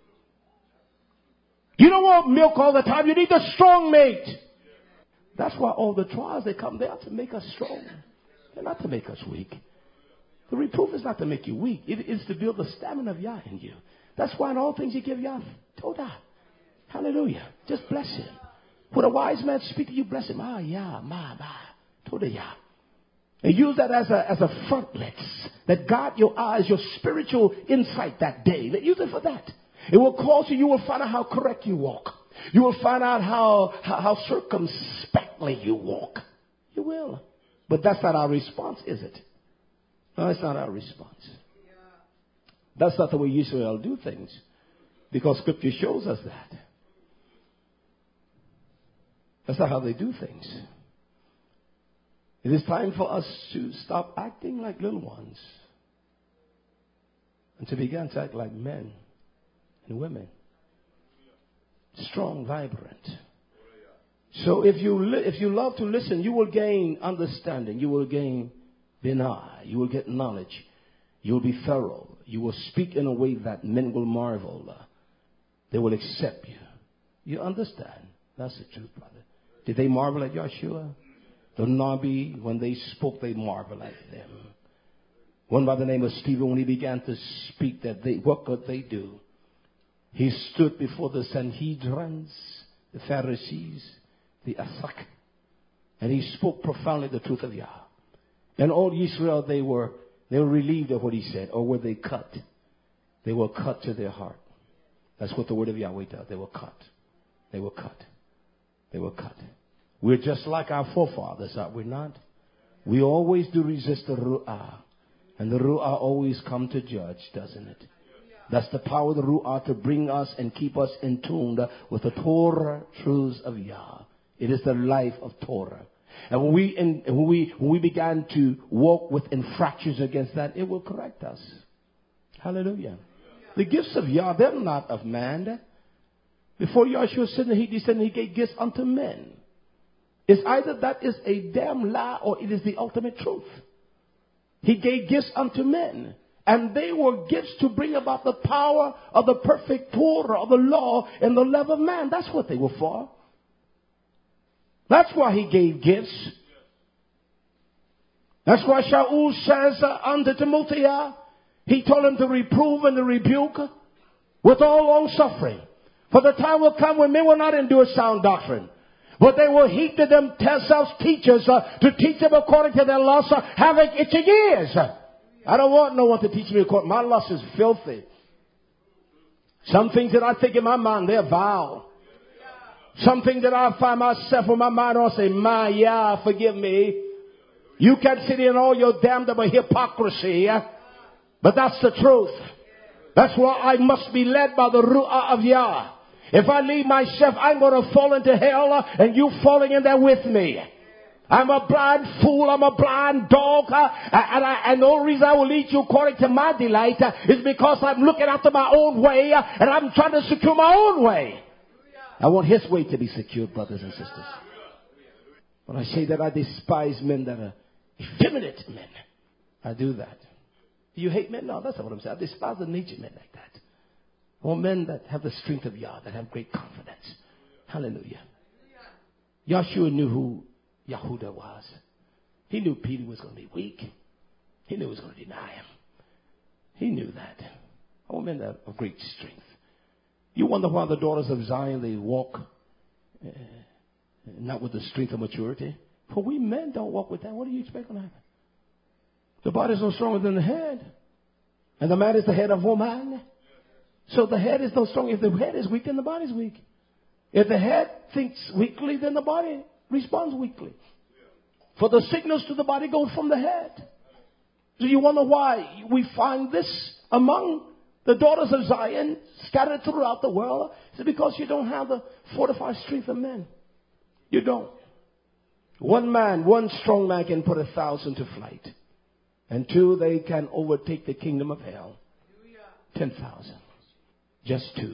You don't want milk all the time. You need the strong mate. That's why all the trials, they come there to make us strong. They're not to make us weak. The reproof is not to make you weak. It is to build the stamina of Yah in you. That's why in all things you give Yah Todah. Hallelujah. Just bless him. When a wise man speaks to you, bless him. Ah, Yah, ma, ma, Todah Yah. And use that as a, as a frontlets that guide your eyes, your spiritual insight that day. Use it for that. It will cause you, you will find out how correct you walk. You will find out how, how, how circumspectly you walk. You will. But that's not our response, is it? No, that's not our response. That's not the way Israel do things. Because Scripture shows us that. That's not how they do things. It is time for us to stop acting like little ones and to begin to act like men and women. Strong, vibrant. So if you li- if you love to listen, you will gain understanding. You will gain binah. You will get knowledge. You will be thorough. You will speak in a way that men will marvel. They will accept you. You understand? That's the truth, brother. Did they marvel at Yeshua? The Nabi, when they spoke, they marveled at them. One by the name of Stephen, when he began to speak, that they, what could they do? He stood before the Sanhedrins, the Pharisees, the Asak, and he spoke profoundly the truth of Yah. And all Israel, they were they were relieved of what he said, or were they cut? They were cut to their heart. That's what the word of Yahweh does. They were cut. They were cut. They were cut. We're just like our forefathers, are we not? We always do resist the Ru'ah. And the Ru'ah always come to judge, doesn't it? That's the power of the Ru'ah to bring us and keep us in tune with the Torah truths of Yah. It is the life of Torah. And when we, in, when we, when we began to walk with infractions against that, it will correct us. Hallelujah. The gifts of Yah, they're not of man. Before Yahshua said, he descended, he gave gifts unto men. It's either that is a damn lie or it is the ultimate truth. He gave gifts unto men. And they were gifts to bring about the power of the perfect Torah, of the law, in the love of man. That's what they were for. That's why he gave gifts. That's why Shaul says uh, unto Timothy, uh, he told him to reprove and to rebuke with all long suffering. For the time will come when men will not endure sound doctrine, but they will heap to themselves teachers uh, to teach them according to their lusts, uh, having itching ears. I don't want no one to teach me according. My lust is filthy. Some things that I think in my mind, they're vile. Something that I find myself in my mind, I'll say, my, yeah, forgive me. You can sit in all your damnable hypocrisy, but that's the truth. That's why I must be led by the Ru'ah of Yah. If I leave myself, I'm going to fall into hell, and you falling in there with me. I'm a blind fool. I'm a blind dog. Uh, and, I, and the only reason I will lead you according to my delight uh, is because I'm looking after my own way, uh, and I'm trying to secure my own way. I want his way to be secured, brothers and sisters. When I say that I despise men that are effeminate men, I do that. Do you hate men? No, that's not what I'm saying. I despise the nature men like that. I want men that have the strength of Yah, that have great confidence. Hallelujah. Yahshua knew who Yahudah was. He knew Peter was going to be weak. He knew he was going to deny him. He knew that. I want men that have great strength. You wonder why the daughters of Zion, they walk uh, not with the strength of maturity. For we men don't walk with that. What do you expect to happen? The body is no stronger than the head. And the man is the head of woman. So the head is no stronger. If the head is weak, then the body is weak. If the head thinks weakly, then the body responds weakly. For the signals to the body go from the head. So you wonder why we find this among the daughters of Zion scattered throughout the world. It's because you don't have the fortified strength of men. You don't. One man, one strong man can put a thousand to flight. And two, they can overtake the kingdom of hell. Ten thousand. Just two.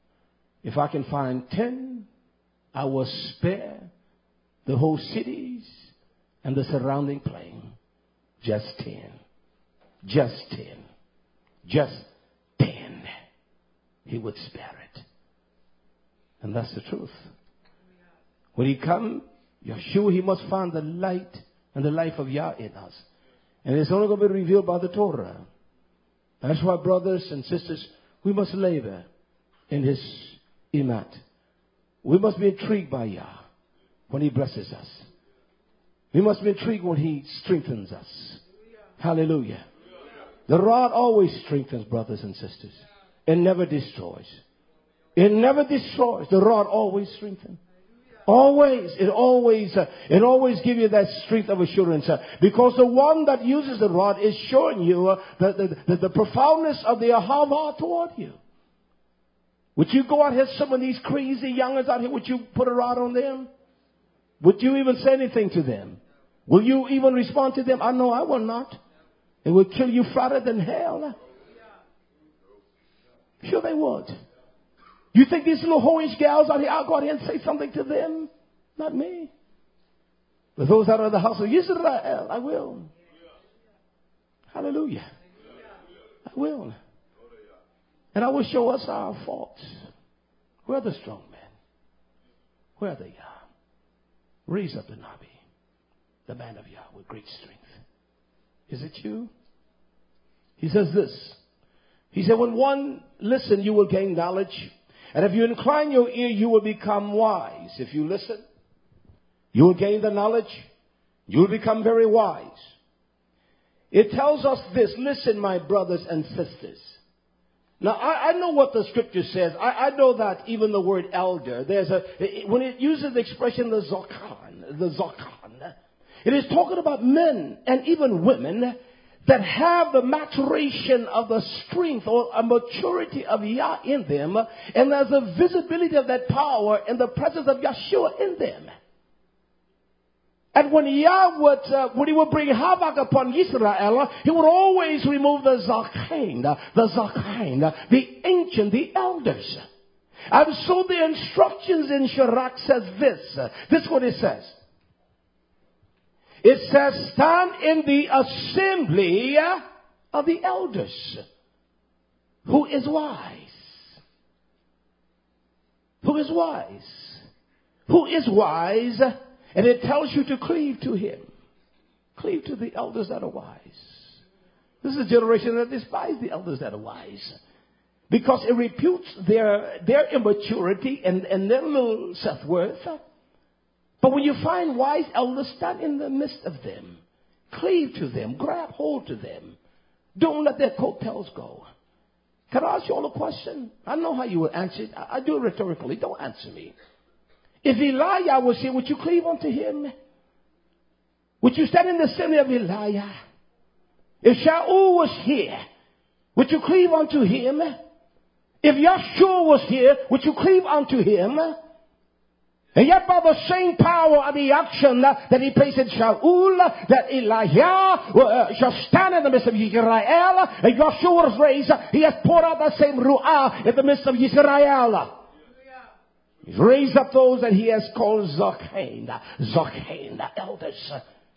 If I can find ten, I will spare the whole cities and the surrounding plain. Just ten. Just ten. Just ten. He would spare it. And that's the truth. When he come, Yeshua, he must find the light and the life of Yah in us. And it's only going to be revealed by the Torah. That's why, brothers and sisters, we must labor in his imat. We must be intrigued by Yah when he blesses us. We must be intrigued when he strengthens us. Hallelujah. The rod always strengthens, brothers and sisters. It never destroys. It never destroys. The rod always strengthens. Always, it always, uh, it always gives you that strength of assurance. Uh, because the one that uses the rod is showing you uh, the, the, the, the profoundness of the ahava toward you. Would you go out here, some of these crazy youngers out here, would you put a rod on them? Would you even say anything to them? Will you even respond to them? I know I will not. It will kill you flatter than hell. Sure they would. You think these little whorish gals out here, I'll go out here and say something to them? Not me. But those that are in the house of Israel, I will. Hallelujah. I will. And I will show us our faults. Where are the strong men? Where they are. Raise up the Nabi, the man of Yah with great strength. Is it you? He says this. He said, when one listen, you will gain knowledge. And if you incline your ear, you will become wise. If you listen, you will gain the knowledge. You will become very wise. It tells us this. Listen, my brothers and sisters. Now, I, I know what the scripture says. I, I know that even the word elder, there's a, when it uses the expression the zokan, the zokan, it is talking about men and even women that have the maturation of the strength or a maturity of Yah in them, and there's a visibility of that power in the presence of Yeshua in them. And when Yah would, uh, when he would bring havoc upon Israel, he would always remove the Zakain, the Zakain, the ancient, the elders. And so the instructions in Sirach says this. This is what it says. It says, stand in the assembly of the elders. Who is wise? Who is wise? Who is wise? And it tells you to cleave to him. Cleave to the elders that are wise. This is a generation that despise the elders that are wise. Because it reputes their, their immaturity and, and their little self-worth. But when you find wise elders, stand in the midst of them. Cleave to them. Grab hold to them. Don't let their coattails go. Can I ask you all a question? I know how you will answer it. I, I do it rhetorically. Don't answer me. If Elijah was here, would you cleave unto him? Would you stand in the assembly of Elijah? If Shaul was here, would you cleave unto him? If Yeshua was here, would you cleave unto him? And yet by the same power of the action that he placed in Shaul, that Elijah uh, shall stand in the midst of Israel, and Yeshua was raised, he has poured out that same ru'ah in the midst of Israel. He's raised up those that he has called Zakain, Zakain, the elders.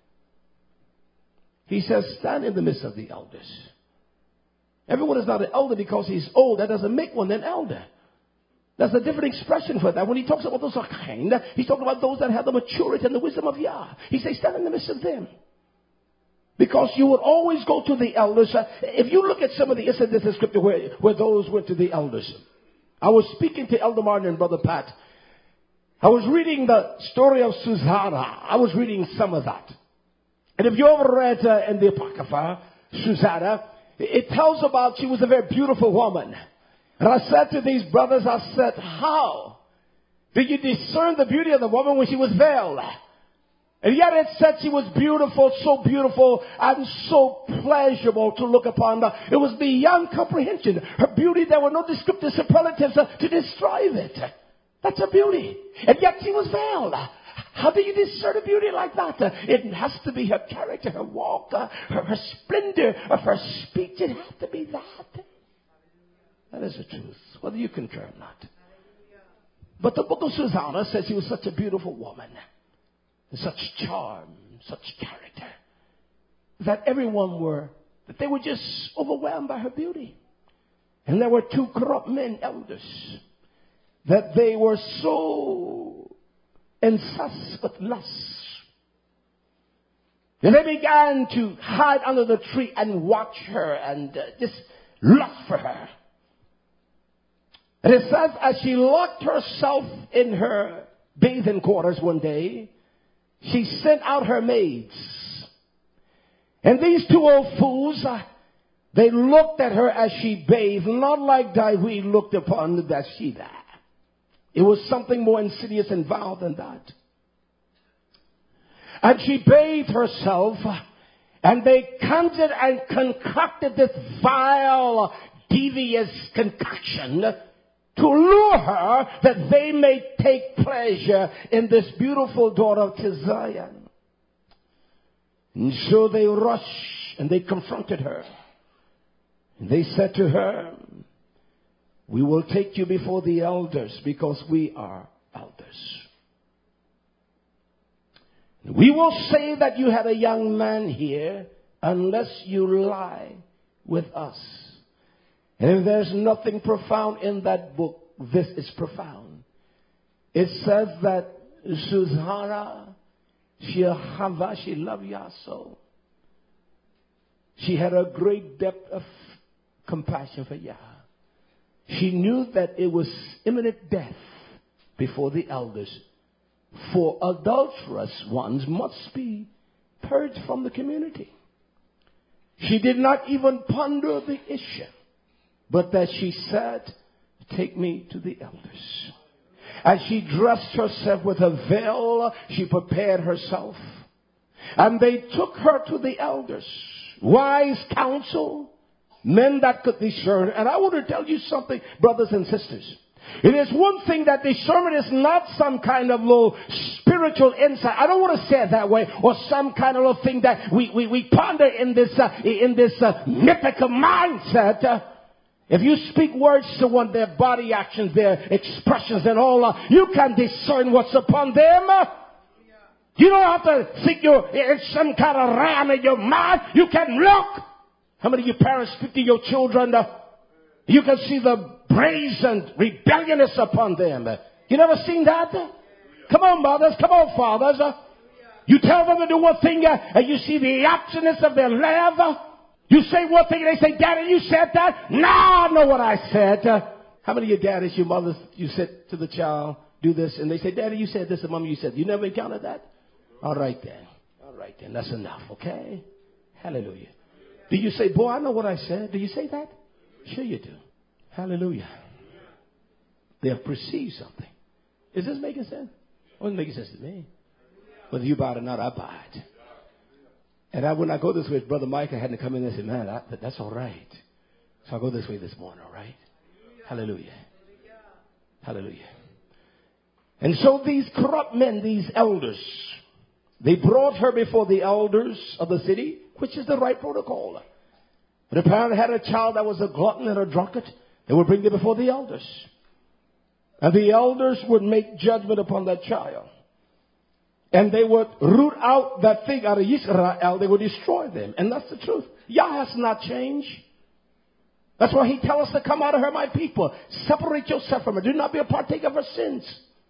He says, stand in the midst of the elders. Everyone is not an elder because he's old. That doesn't make one an elder. That's a different expression for that. When he talks about those Zakain, he's talking about those that have the maturity and the wisdom of Yah. He says, stand in the midst of them. Because you would always go to the elders. If you look at some of the incidents in Scripture where, where those went to the elders. I was speaking to Elder Martin and Brother Pat. I was reading the story of Susanna. I was reading some of that. And if you ever read uh, in the Apocrypha, Susanna, it tells about she was a very beautiful woman. And I said to these brothers, I said, how did you discern the beauty of the woman when she was veiled? And yet it said she was beautiful, so beautiful and so pleasurable to look upon. It was beyond comprehension. Her beauty, there were no descriptive superlatives to describe it. That's her beauty. And yet she was veiled. How do you discern a beauty like that? It has to be her character, her walk, her, her splendor of her speech. It has to be that. That is the truth, whether you concur or not. But the book of Susanna says she was such a beautiful woman. Such charm, such character, that everyone were, that they were just overwhelmed by her beauty. And there were two corrupt men, elders, that they were so incensed with lust. And they began to hide under the tree and watch her and uh, just lust for her. And it says as she locked herself in her bathing quarters one day, she sent out her maids. And these two old fools, uh, they looked at her as she bathed, not like David looked upon Bathsheba. It was something more insidious and vile than that. And she bathed herself, and they conjured and concocted this vile, devious concoction to lure her that they may take pleasure in this beautiful daughter of Zion. And so they rushed and they confronted her. And they said to her, we will take you before the elders because we are elders. We will say that you had a young man here unless you lie with us. And if there's nothing profound in that book, this is profound. It says that Susanna, she hava, she loved Yah so. She had a great depth of compassion for Yah. She knew that it was imminent death before the elders. For adulterous ones must be purged from the community. She did not even ponder the issue, but that she said, take me to the elders. As she dressed herself with a veil, she prepared herself. And they took her to the elders. Wise counsel, men that could discern. And I want to tell you something, brothers and sisters. It is one thing that discernment is not some kind of little spiritual insight. I don't want to say it that way, or some kind of little thing that we, we, we ponder in this, uh, in this uh, mythical mindset. Uh, if you speak words to one, their body actions, their expressions and all, uh, you can discern what's upon them. Uh, you don't have to think you're in some kind of ram in your mind. You can look. How many of you parents speak to your children? Uh, you can see the brazen rebelliousness upon them. You never seen that? Come on, mothers. Come on, fathers. You tell them to do one thing, and you see the abstinence of their love. You say one thing, and they say, Daddy, you said that? Now I know what I said. How many of your daddies, your mothers, you said to the child, do this, and they say, Daddy, you said this, and Mommy, you said, you never encountered that? All right, then. All right, then. That's enough, okay? Hallelujah. Do you say, boy, I know what I said? Do you say that? Sure you do. Hallelujah. They have perceived something. Is this making sense? It wasn't making sense to me. Whether you buy it or not, I buy it. And I, when I go this way, Brother Mike, I had to come in and say, man, I, that's all right. So I go this way this morning, all right? Hallelujah. Hallelujah. And so these corrupt men, these elders, they brought her before the elders of the city, which is the right protocol. But if a parent had a child that was a glutton and a drunkard, they would bring them before the elders. And the elders would make judgment upon that child. And they would root out that thing out of Israel. They would destroy them. And that's the truth. Yah has not changed. That's why he tells us to come out of her, my people. Separate yourself from her. Do not be a partaker of her sins.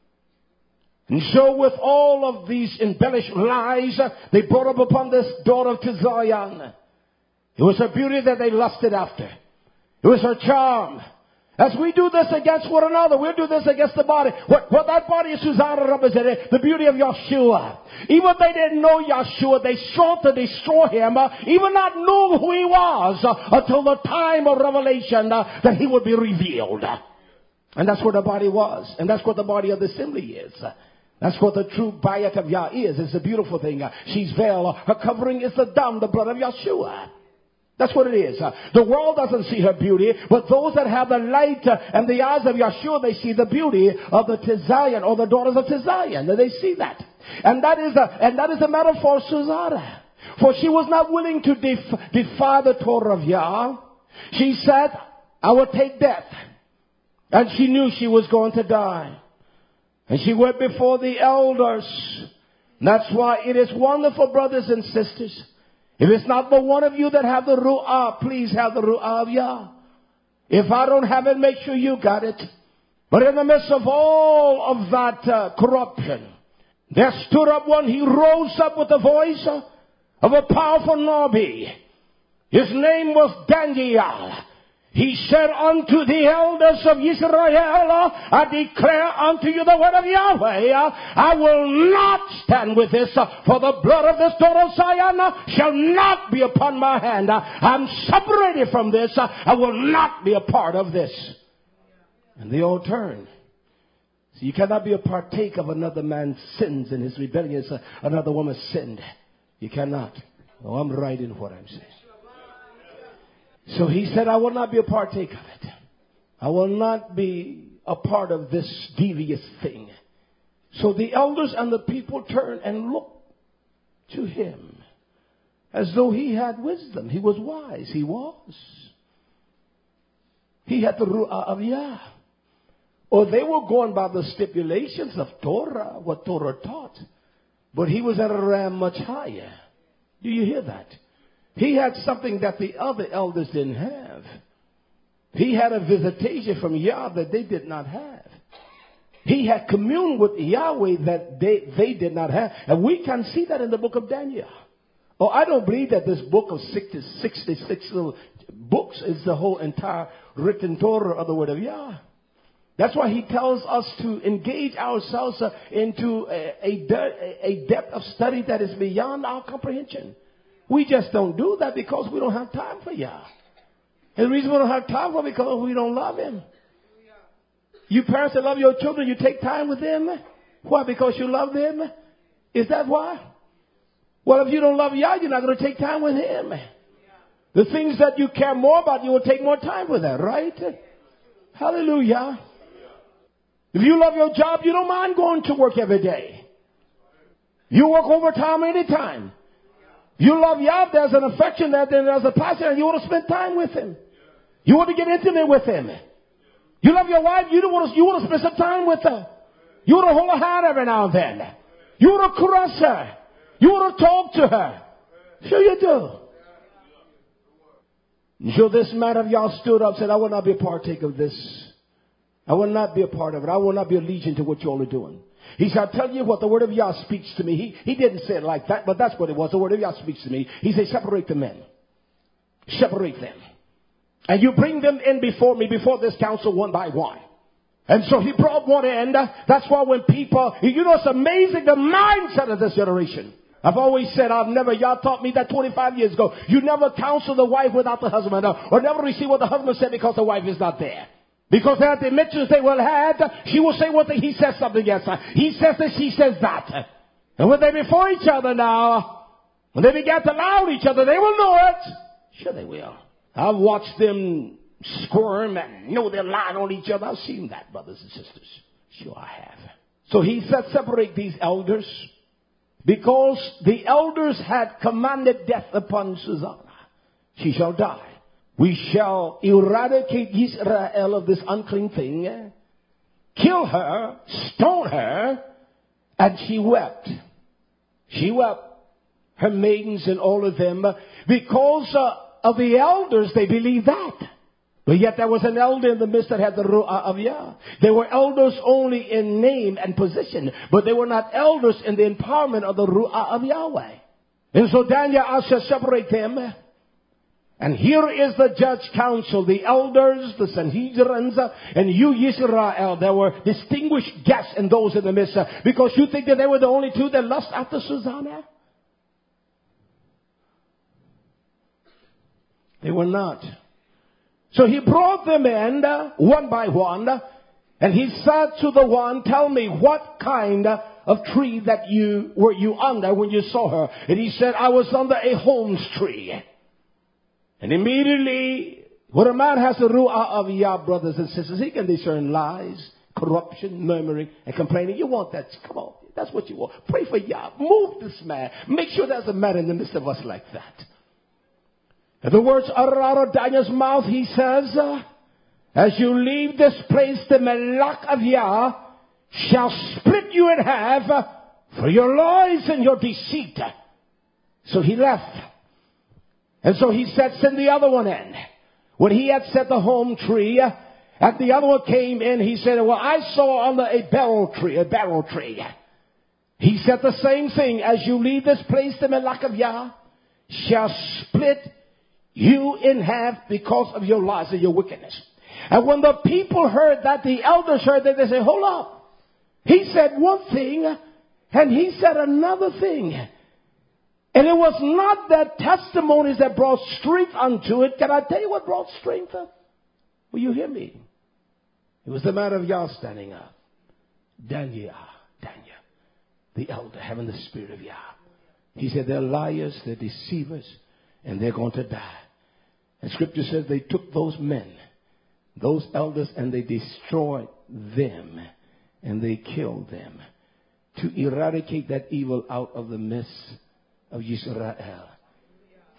And so with all of these embellished lies, they brought up upon this daughter of Tizion. It was her beauty that they lusted after. It was her charm. As we do this against one another, we'll do this against the body. What, what that body is Susanna represented, the beauty of Yeshua. Even they didn't know Yeshua, they sought to destroy him, uh, even not knowing who he was, uh, until the time of revelation uh, that he would be revealed. And that's what the body was. And that's what the body of the assembly is. That's what the true Bayat of Yah is. It's a beautiful thing. Uh, she's veiled. Her covering is the dam, the blood of Yeshua. That's what it is. Uh, the world doesn't see her beauty, but those that have the light uh, and the eyes of Yeshua, they see the beauty of the Tizion, or the daughters of Tizion. They see that. And that is a, and that is a metaphor of Susanna. For she was not willing to def- defy the Torah of Yah. She said, I will take death. And she knew she was going to die. And she went before the elders. That's why it is wonderful, brothers and sisters. If it's not the one of you that have the Ru'ah, please have the Ru'ah of Yah. If I don't have it, make sure you got it. But in the midst of all of that uh, corruption, there stood up one. He rose up with the voice uh, of a powerful Nabi. His name was Daniel. He said unto the elders of Israel, I declare unto you the word of Yahweh. I will not stand with this, for the blood of this daughter of Zion shall not be upon my hand. I'm separated from this. I will not be a part of this. And they all turned. So you cannot be a partake of another man's sins and his rebellion. Another woman's sinned. You cannot. Oh, I'm right in what I'm saying. So he said, I will not be a partaker of it. I will not be a part of this devious thing. So the elders and the people turned and looked to him. as though he had wisdom. He was wise. He was. He had the Ru'ah of Yah. Or they were going by the stipulations of Torah, what Torah taught. But he was at a ram much higher. Do you hear that? He had something that the other elders didn't have. He had a visitation from Yah that they did not have. He had communed with Yahweh that they, they did not have. And we can see that in the book of Daniel. Oh, I don't believe that this book of sixty-six little books is the whole entire written Torah of the Word of Yah. That's why he tells us to engage ourselves uh, into a, a, de- a depth of study that is beyond our comprehension. We just don't do that because we don't have time for Yah. And the reason we don't have time for Him is because we don't love Him. You parents that love your children, you take time with them. Why? Because you love them? Is that why? Well, if you don't love Yah, you're not going to take time with Him. The things that you care more about, you will take more time with that, right? Hallelujah. If you love your job, you don't mind going to work every day. You work overtime anytime. You love Yah, there's an affection there, then there's a passion, and you want to spend time with Him. You want to get intimate with Him. You love your wife, you don't want to, you want to spend some time with her. You want to hold her hand every now and then. You want to caress her. You want to talk to her. Sure you do. So this man of Yah stood up and said, I will not be a partaker of this. I will not be a part of it. I will not be allegiant to what you all are doing. He said, I tell you what, the word of Yah speaks to me. He, he didn't say it like that, but that's what it was. The word of Yah speaks to me. He said, separate the men. Separate them. And you bring them in before me, before this council, one by one. And so he brought one in. That's why when people, you know, it's amazing the mindset of this generation. I've always said, I've never, Yah taught me that twenty-five years ago. You never counsel the wife without the husband, or, or never receive what the husband said because the wife is not there. Because there are dimensions they will have. She will say one thing, he says something else. He says this, she says that. And when they're before each other now, when they begin to lie to each other, they will know it. Sure they will. I've watched them squirm and know they're lying on each other. I've seen that, brothers and sisters. Sure I have. So he said, separate these elders. Because the elders had commanded death upon Susanna. She shall die. We shall eradicate Israel of this unclean thing, kill her, stone her, and she wept. She wept, her maidens and all of them, because uh, of the elders, they believed that. But yet there was an elder in the midst that had the Ru'ah of Yah. They were elders only in name and position, but they were not elders in the empowerment of the Ru'ah of Yahweh. And so Daniel asked to separate them. And here is the judge council, the elders, the Sanhedrins, and you, Yisrael. There were distinguished guests and those in the midst. Because you think that they were the only two that lust after Susanna? They were not. So he brought them in one by one. And he said to the one, tell me what kind of tree that you were you under when you saw her. And he said, I was under a holmes tree. And immediately, when a man has the Ru'ah of Yah, brothers and sisters, he can discern lies, corruption, murmuring, and complaining. You want that? Come on. That's what you want. Pray for Yah. Move this man. Make sure there's a man in the midst of us like that. And the words uttered out of Daniel's mouth, he says, uh, as you leave this place, the Malach of Yah shall split you in half uh, for your lies and your deceit. So he left. And so he said, send the other one in. When he had set the home tree, and the other one came in, he said, well, I saw under a barrel tree, a barrel tree. He said the same thing. As you leave this place, the Malach of Yah shall split you in half because of your lies and your wickedness. And when the people heard that, the elders heard that, they said, hold up. He said one thing, and he said another thing. And it was not that testimonies that brought strength unto it. Can I tell you what brought strength up? Will you hear me? It was the man of Yah standing up. Daniel, Daniel, the elder, having the spirit of Yah. He said, they're liars, they're deceivers, and they're going to die. And scripture says they took those men, those elders, and they destroyed them, and they killed them to eradicate that evil out of the midst of Yisrael.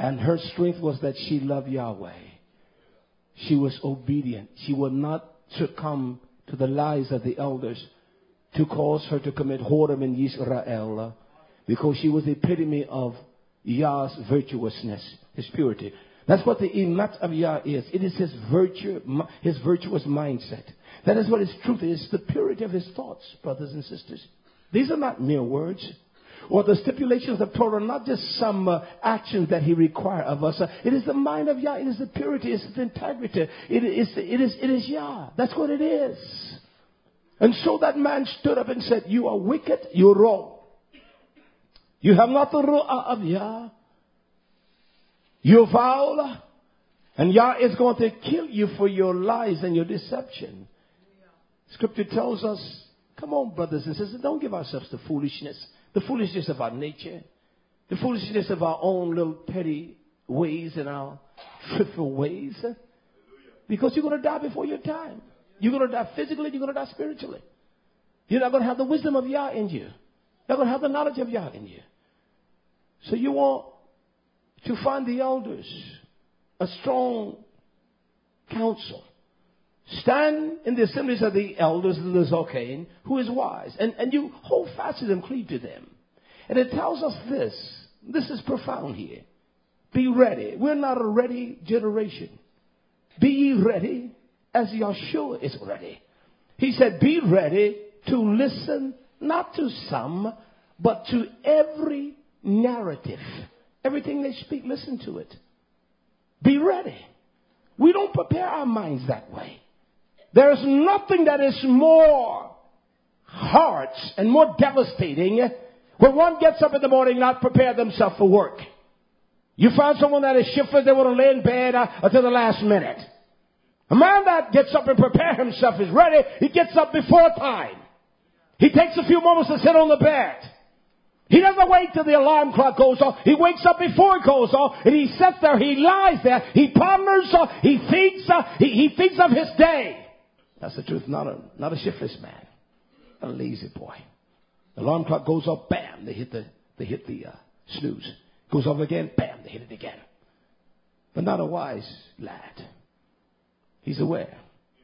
And her strength was that she loved Yahweh. She was obedient. She would not succumb to the lies of the elders to cause her to commit whoredom in Israel, because she was the epitome of Yah's virtuousness, his purity. That's what the imat of Yah is. It is his virtue, his virtuous mindset. That is what his truth is. The purity of his thoughts, brothers and sisters. These are not mere words. Or the stipulations of Torah, not just some uh, actions that he requires of us. Uh, it is the mind of Yah. It is the purity. It's the integrity. It is, it is, it is Yah. That's what it is. And so that man stood up and said, you are wicked. You're wrong. You have not the ru'ah of Yah. You're foul. And Yah is going to kill you for your lies and your deception. Scripture tells us, come on, brothers and sisters, don't give ourselves to foolishness. The foolishness of our nature. The foolishness of our own little petty ways and our trivial ways. Because you're going to die before your time. You're going to die physically, you're going to die spiritually. You're not going to have the wisdom of Yah in you. You're not going to have the knowledge of Yah in you. So you want to find the elders a strong counsel. Stand in the assemblies of the elders of the Zokain, who is wise. And, and you hold fast to them, cleave to them. And it tells us this. This is profound here. Be ready. We're not a ready generation. Be ye ready as Yahshua is ready. He said, be ready to listen, not to some, but to every narrative. Everything they speak, listen to it. Be ready. We don't prepare our minds that way. There's nothing that is more hearts and more devastating when one gets up in the morning not prepare themselves for work. You find someone that is shiftless, they want to lay in bed uh, until the last minute. A man that gets up and prepare himself is ready. He gets up before time. He takes a few moments to sit on the bed. He doesn't wait till the alarm clock goes off. He wakes up before it goes off, and he sits there, he lies there, he ponders, uh, he thinks, uh, he, he thinks of his day. That's the truth. Not a, not a shiftless man. A lazy boy. The alarm clock goes off, bam, they hit the, they hit the uh, snooze. Goes off again, bam, they hit it again. But not a wise lad. He's aware.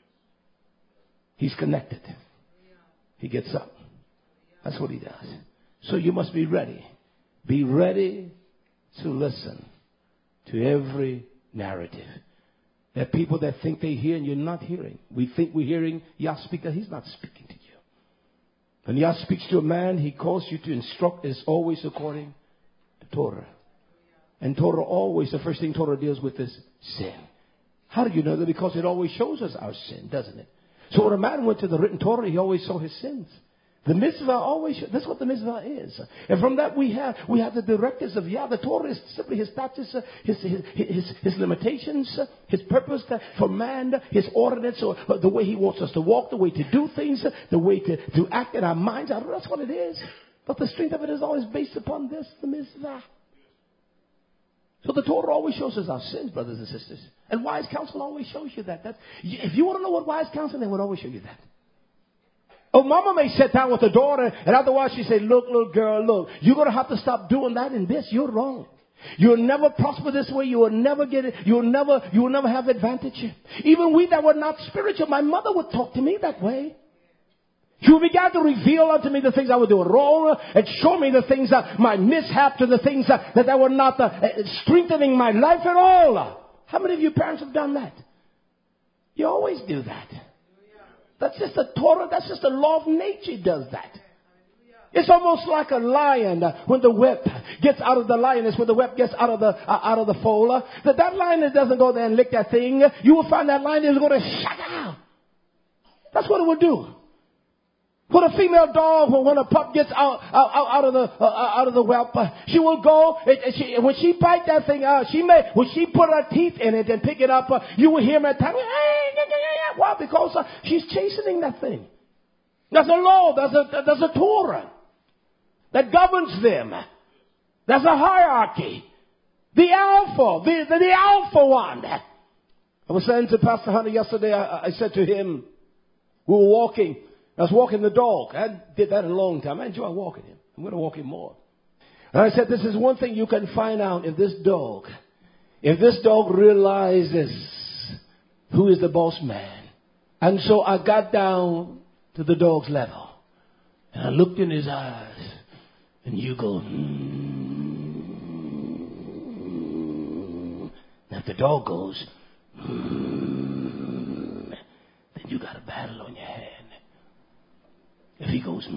He's connected. He gets up. That's what he does. So you must be ready. Be ready to listen to every narrative. There are people that think they hear and you're not hearing. We think we're hearing Yah speak, that he's not speaking to you. When Yah speaks to a man, he calls you to instruct is always according to Torah. And Torah always, the first thing Torah deals with is sin. How do you know that? Because it always shows us our sin, doesn't it? So when a man went to the written Torah, he always saw his sins. The mitzvah always, that's what the mitzvah is. And from that we have, we have the directives of Yah. The Torah is simply his statutes, his, his, his, his limitations, his purpose for man, his ordinance, or the way he wants us to walk, the way to do things, the way to, to act in our minds. That's what it is. But the strength of it is always based upon this, the mitzvah. So the Torah always shows us our sins, brothers and sisters. And wise counsel always shows you that. That's, if you want to know what wise counsel, they would always show you that. Oh, mama may sit down with her daughter, and otherwise she say, look, little girl, look, you're going to have to stop doing that and this. You're wrong. You'll never prosper this way. You will never get it. You will never, you will never have advantage. Even we that were not spiritual, my mother would talk to me that way. She began to reveal unto me the things I was doing wrong and show me the things, uh, my mishap to the things uh, that, that were not uh, strengthening my life at all. How many of you parents have done that? You always do that. That's just the Torah. That's just the law of nature does that. It's almost like a lion uh, when the whip gets out of the lioness, when the whip gets out of the uh, out of the fold. Uh, that that lioness doesn't go there and lick that thing. You will find that lioness is going to shut out. That's what it will do. When a female dog, when a pup gets out out, out of the uh, out of the whelp, uh, she will go. And she, when she bite that thing out, she may when she put her teeth in it and pick it up, uh, you will hear her tell, why? Because uh, she's chastening that thing. There's a law. There's a there's a Torah that governs them. There's a hierarchy. The alpha, the the, the alpha one. I was saying to Pastor Hunter yesterday. I, I said to him, we were walking. I was walking the dog. I did that a long time. I enjoy walking him. I'm going to walk him more. And I said, this is one thing you can find out in this dog. if this dog realizes who is the boss man. And so I got down to the dog's level. And I looked in his eyes. And you go, mm. Now if the dog goes, mm, then you got a battle on your hand. If he goes,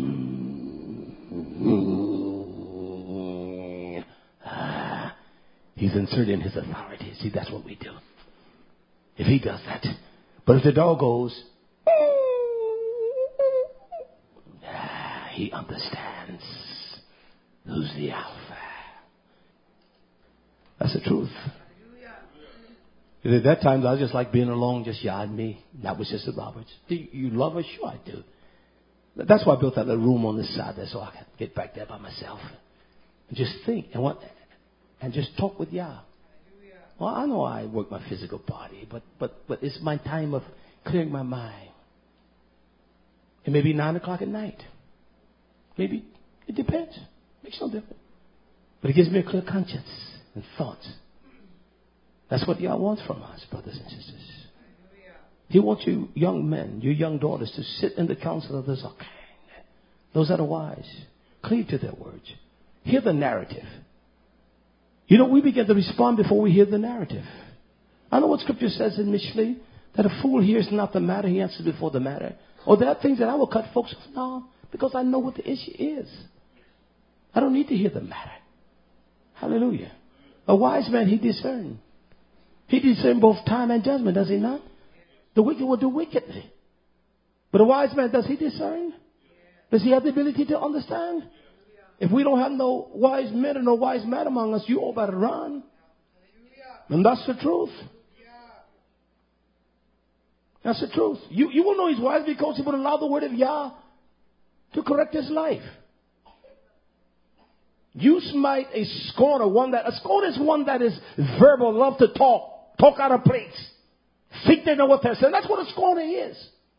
mm, ah, he's inserting his authority. See, that's what we do. If he does that. But if the dog goes, ah, he understands who's the alpha. That's the truth. At that time, I was just like being alone, just you and me. That was Sister Roberts. Do you love her? Sure I do. That's why I built that little room on this side there so I could get back there by myself. And just think and what, and just talk with Yah. Well, I know I work my physical body, but, but, but it's my time of clearing my mind. It may be nine o'clock at night. Maybe, it depends. Makes no difference. But it gives me a clear conscience and thoughts. That's what Yah wants from us, brothers and sisters. He wants you young men, you young daughters, to sit in the council of the Zakan. Those that are wise. Cleave to their words. Hear the narrative. You know, we begin to respond before we hear the narrative. I know what Scripture says in Mishlei, that a fool hears not the matter, he answers before the matter. Or there are things that I will cut folks off. No, because I know what the issue is. I don't need to hear the matter. Hallelujah. A wise man, he discerns. He discerns both time and judgment, does he not? The wicked will do wickedly. But a wise man, does he discern? Does he have the ability to understand? If we don't have no wise men and no wise man among us, you all better run. And that's the truth. That's the truth. You, you will know he's wise because he would allow the word of Yah to correct his life. You smite a scorner, one that, a scorner is one that is verbal, love to talk, talk out of place. Think they know what they're saying. That's what a scorner is.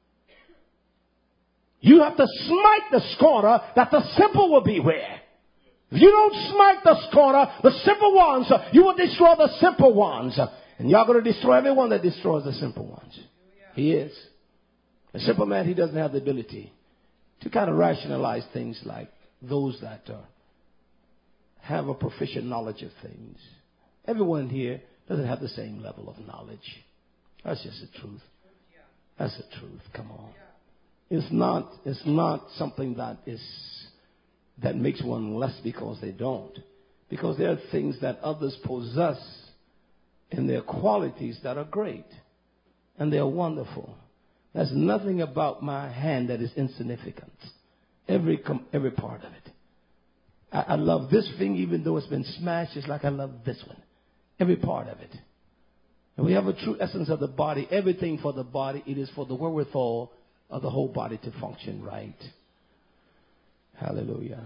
You have to smite the scorner that the simple will beware. If you don't smite the scorner, the simple ones, you will destroy the simple ones. And you're going to destroy everyone that destroys the simple ones. He is. A simple man, he doesn't have the ability to kind of rationalize things like those that uh, have a proficient knowledge of things. Everyone here doesn't have the same level of knowledge. That's just the truth. That's the truth. Come on. It's not, it's not something that is, that makes one less because they don't. Because there are things that others possess in their qualities that are great. And they are wonderful. There's nothing about my hand that is insignificant. Every, every part of it. I, I love this thing even though it's been smashed. It's like I love this one. Every part of it. And we have a true essence of the body. Everything for the body. It is for the wherewithal of the whole body to function right. Hallelujah.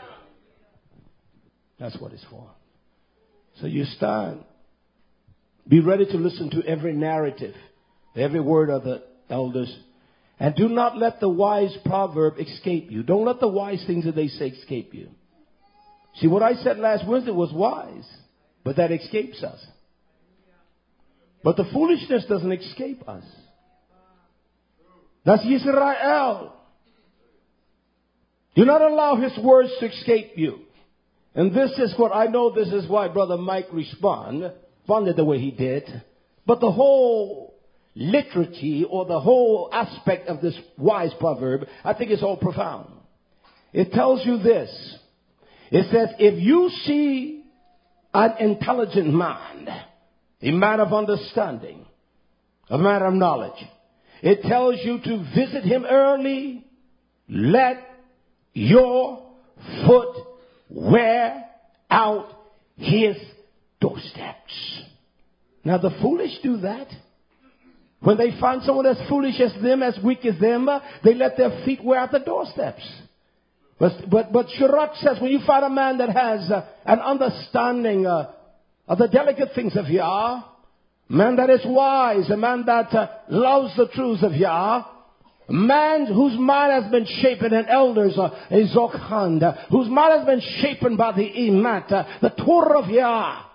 That's what it's for. So you stand. Be ready to listen to every narrative, every word of the elders. And do not let the wise proverb escape you. Don't let the wise things that they say escape you. See, what I said last Wednesday was wise, but that escapes us. But the foolishness doesn't escape us. That's Yisrael. Do not allow his words to escape you. And this is what I know, this is why Brother Mike respond, responded the way he did. But the whole liturgy or the whole aspect of this wise proverb, I think is all profound. It tells you this. It says, if you see an intelligent man, a man of understanding, a man of knowledge, it tells you to visit him early. Let your foot wear out his doorsteps. Now the foolish do that. When they find someone as foolish as them, as weak as them, they let their feet wear out the doorsteps. But, but, but Sirach says when you find a man that has uh, an understanding uh, of the delicate things of Yah, a man that is wise, a man that uh, loves the truths of Yah, a man whose mind has been shapen, and elders, uh, a Zokhand, uh, whose mind has been shapen by the Imat, uh, the Torah of Yah.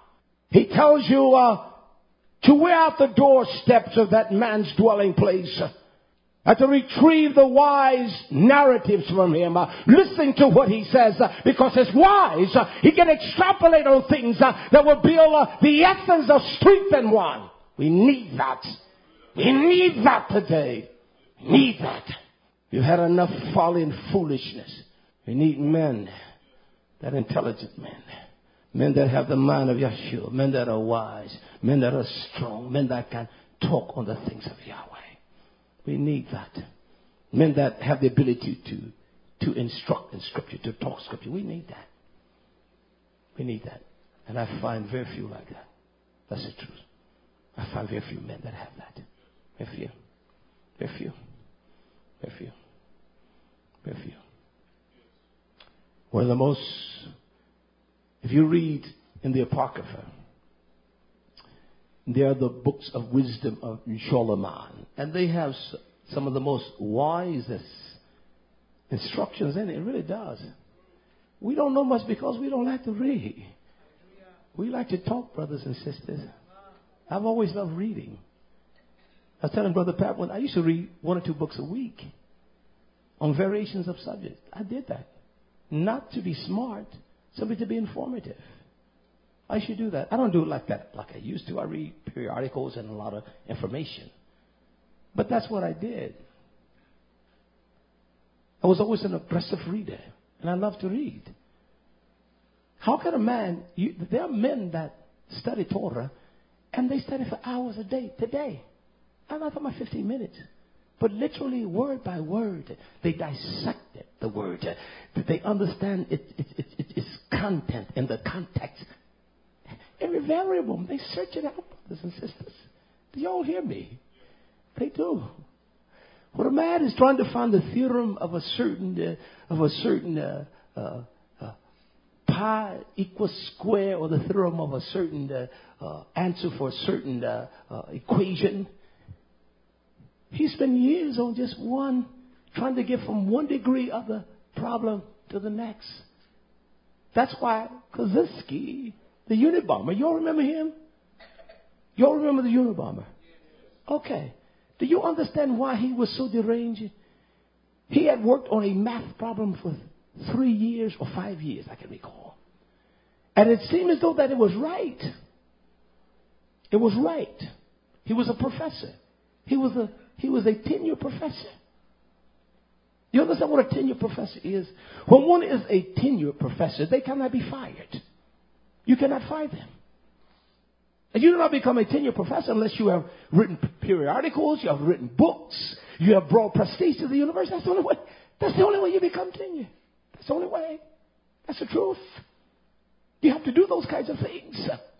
He tells you uh, to wear out the doorsteps of that man's dwelling place. Uh, to retrieve the wise narratives from him. Uh, listen to what he says. Uh, because it's wise. Uh, he can extrapolate on things uh, that will build uh, the essence of strength in one. We need that. We need that today. We need that. You've had enough folly and foolishness. We need men that are intelligent men. Men that have the mind of Yeshua. Men that are wise. Men that are strong. Men that can talk on the things of Yahweh. We need that. Men that have the ability to, to instruct in Scripture, to talk Scripture. We need that. We need that. And I find very few like that. That's the truth. I find very few men that have that. Very few. Very few. Very few. Very few. One of the most, if you read in the Apocrypha, they are the books of wisdom of Solomon. And they have some of the most wisest instructions in it. It really does. We don't know much because we don't like to read. We like to talk, brothers and sisters. I've always loved reading. I was telling Brother Pat, when I used to read one or two books a week on variations of subjects. I did that. Not to be smart, simply to be informative. I should do that. I don't do it like that, like I used to. I read periodicals and a lot of information. But that's what I did. I was always an aggressive reader, and I love to read. How can a man, you, there are men that study Torah, and they study for hours a day, today. I'm not talking about fifteen minutes. But literally, word by word, they dissect it, the word. They understand it, it, it, it, its content and the context. Every variable, they search it out, brothers and sisters. Do y'all hear me? They do. When a man is trying to find the theorem of a certain uh, of a certain uh, uh, uh, pi equals square, or the theorem of a certain uh, uh, answer for a certain uh, uh, equation, he spent years on just one, trying to get from one degree of the problem to the next. That's why Kozinski, the Unabomber, you all remember him? You all remember the Unabomber? Okay. Do you understand why he was so deranged? He had worked on a math problem for three years or five years, I can recall. And it seemed as though that it was right. It was right. He was a professor. He was a he was a tenure professor. You understand what a tenure professor is? When one is a tenure professor, they cannot be fired. You cannot fire them. And you do not become a tenure professor unless you have written periodicals, you have written books, you have brought prestige to the university. That's the only way. That's the only way you become tenure. That's the only way. That's the truth. You have to do those kinds of things.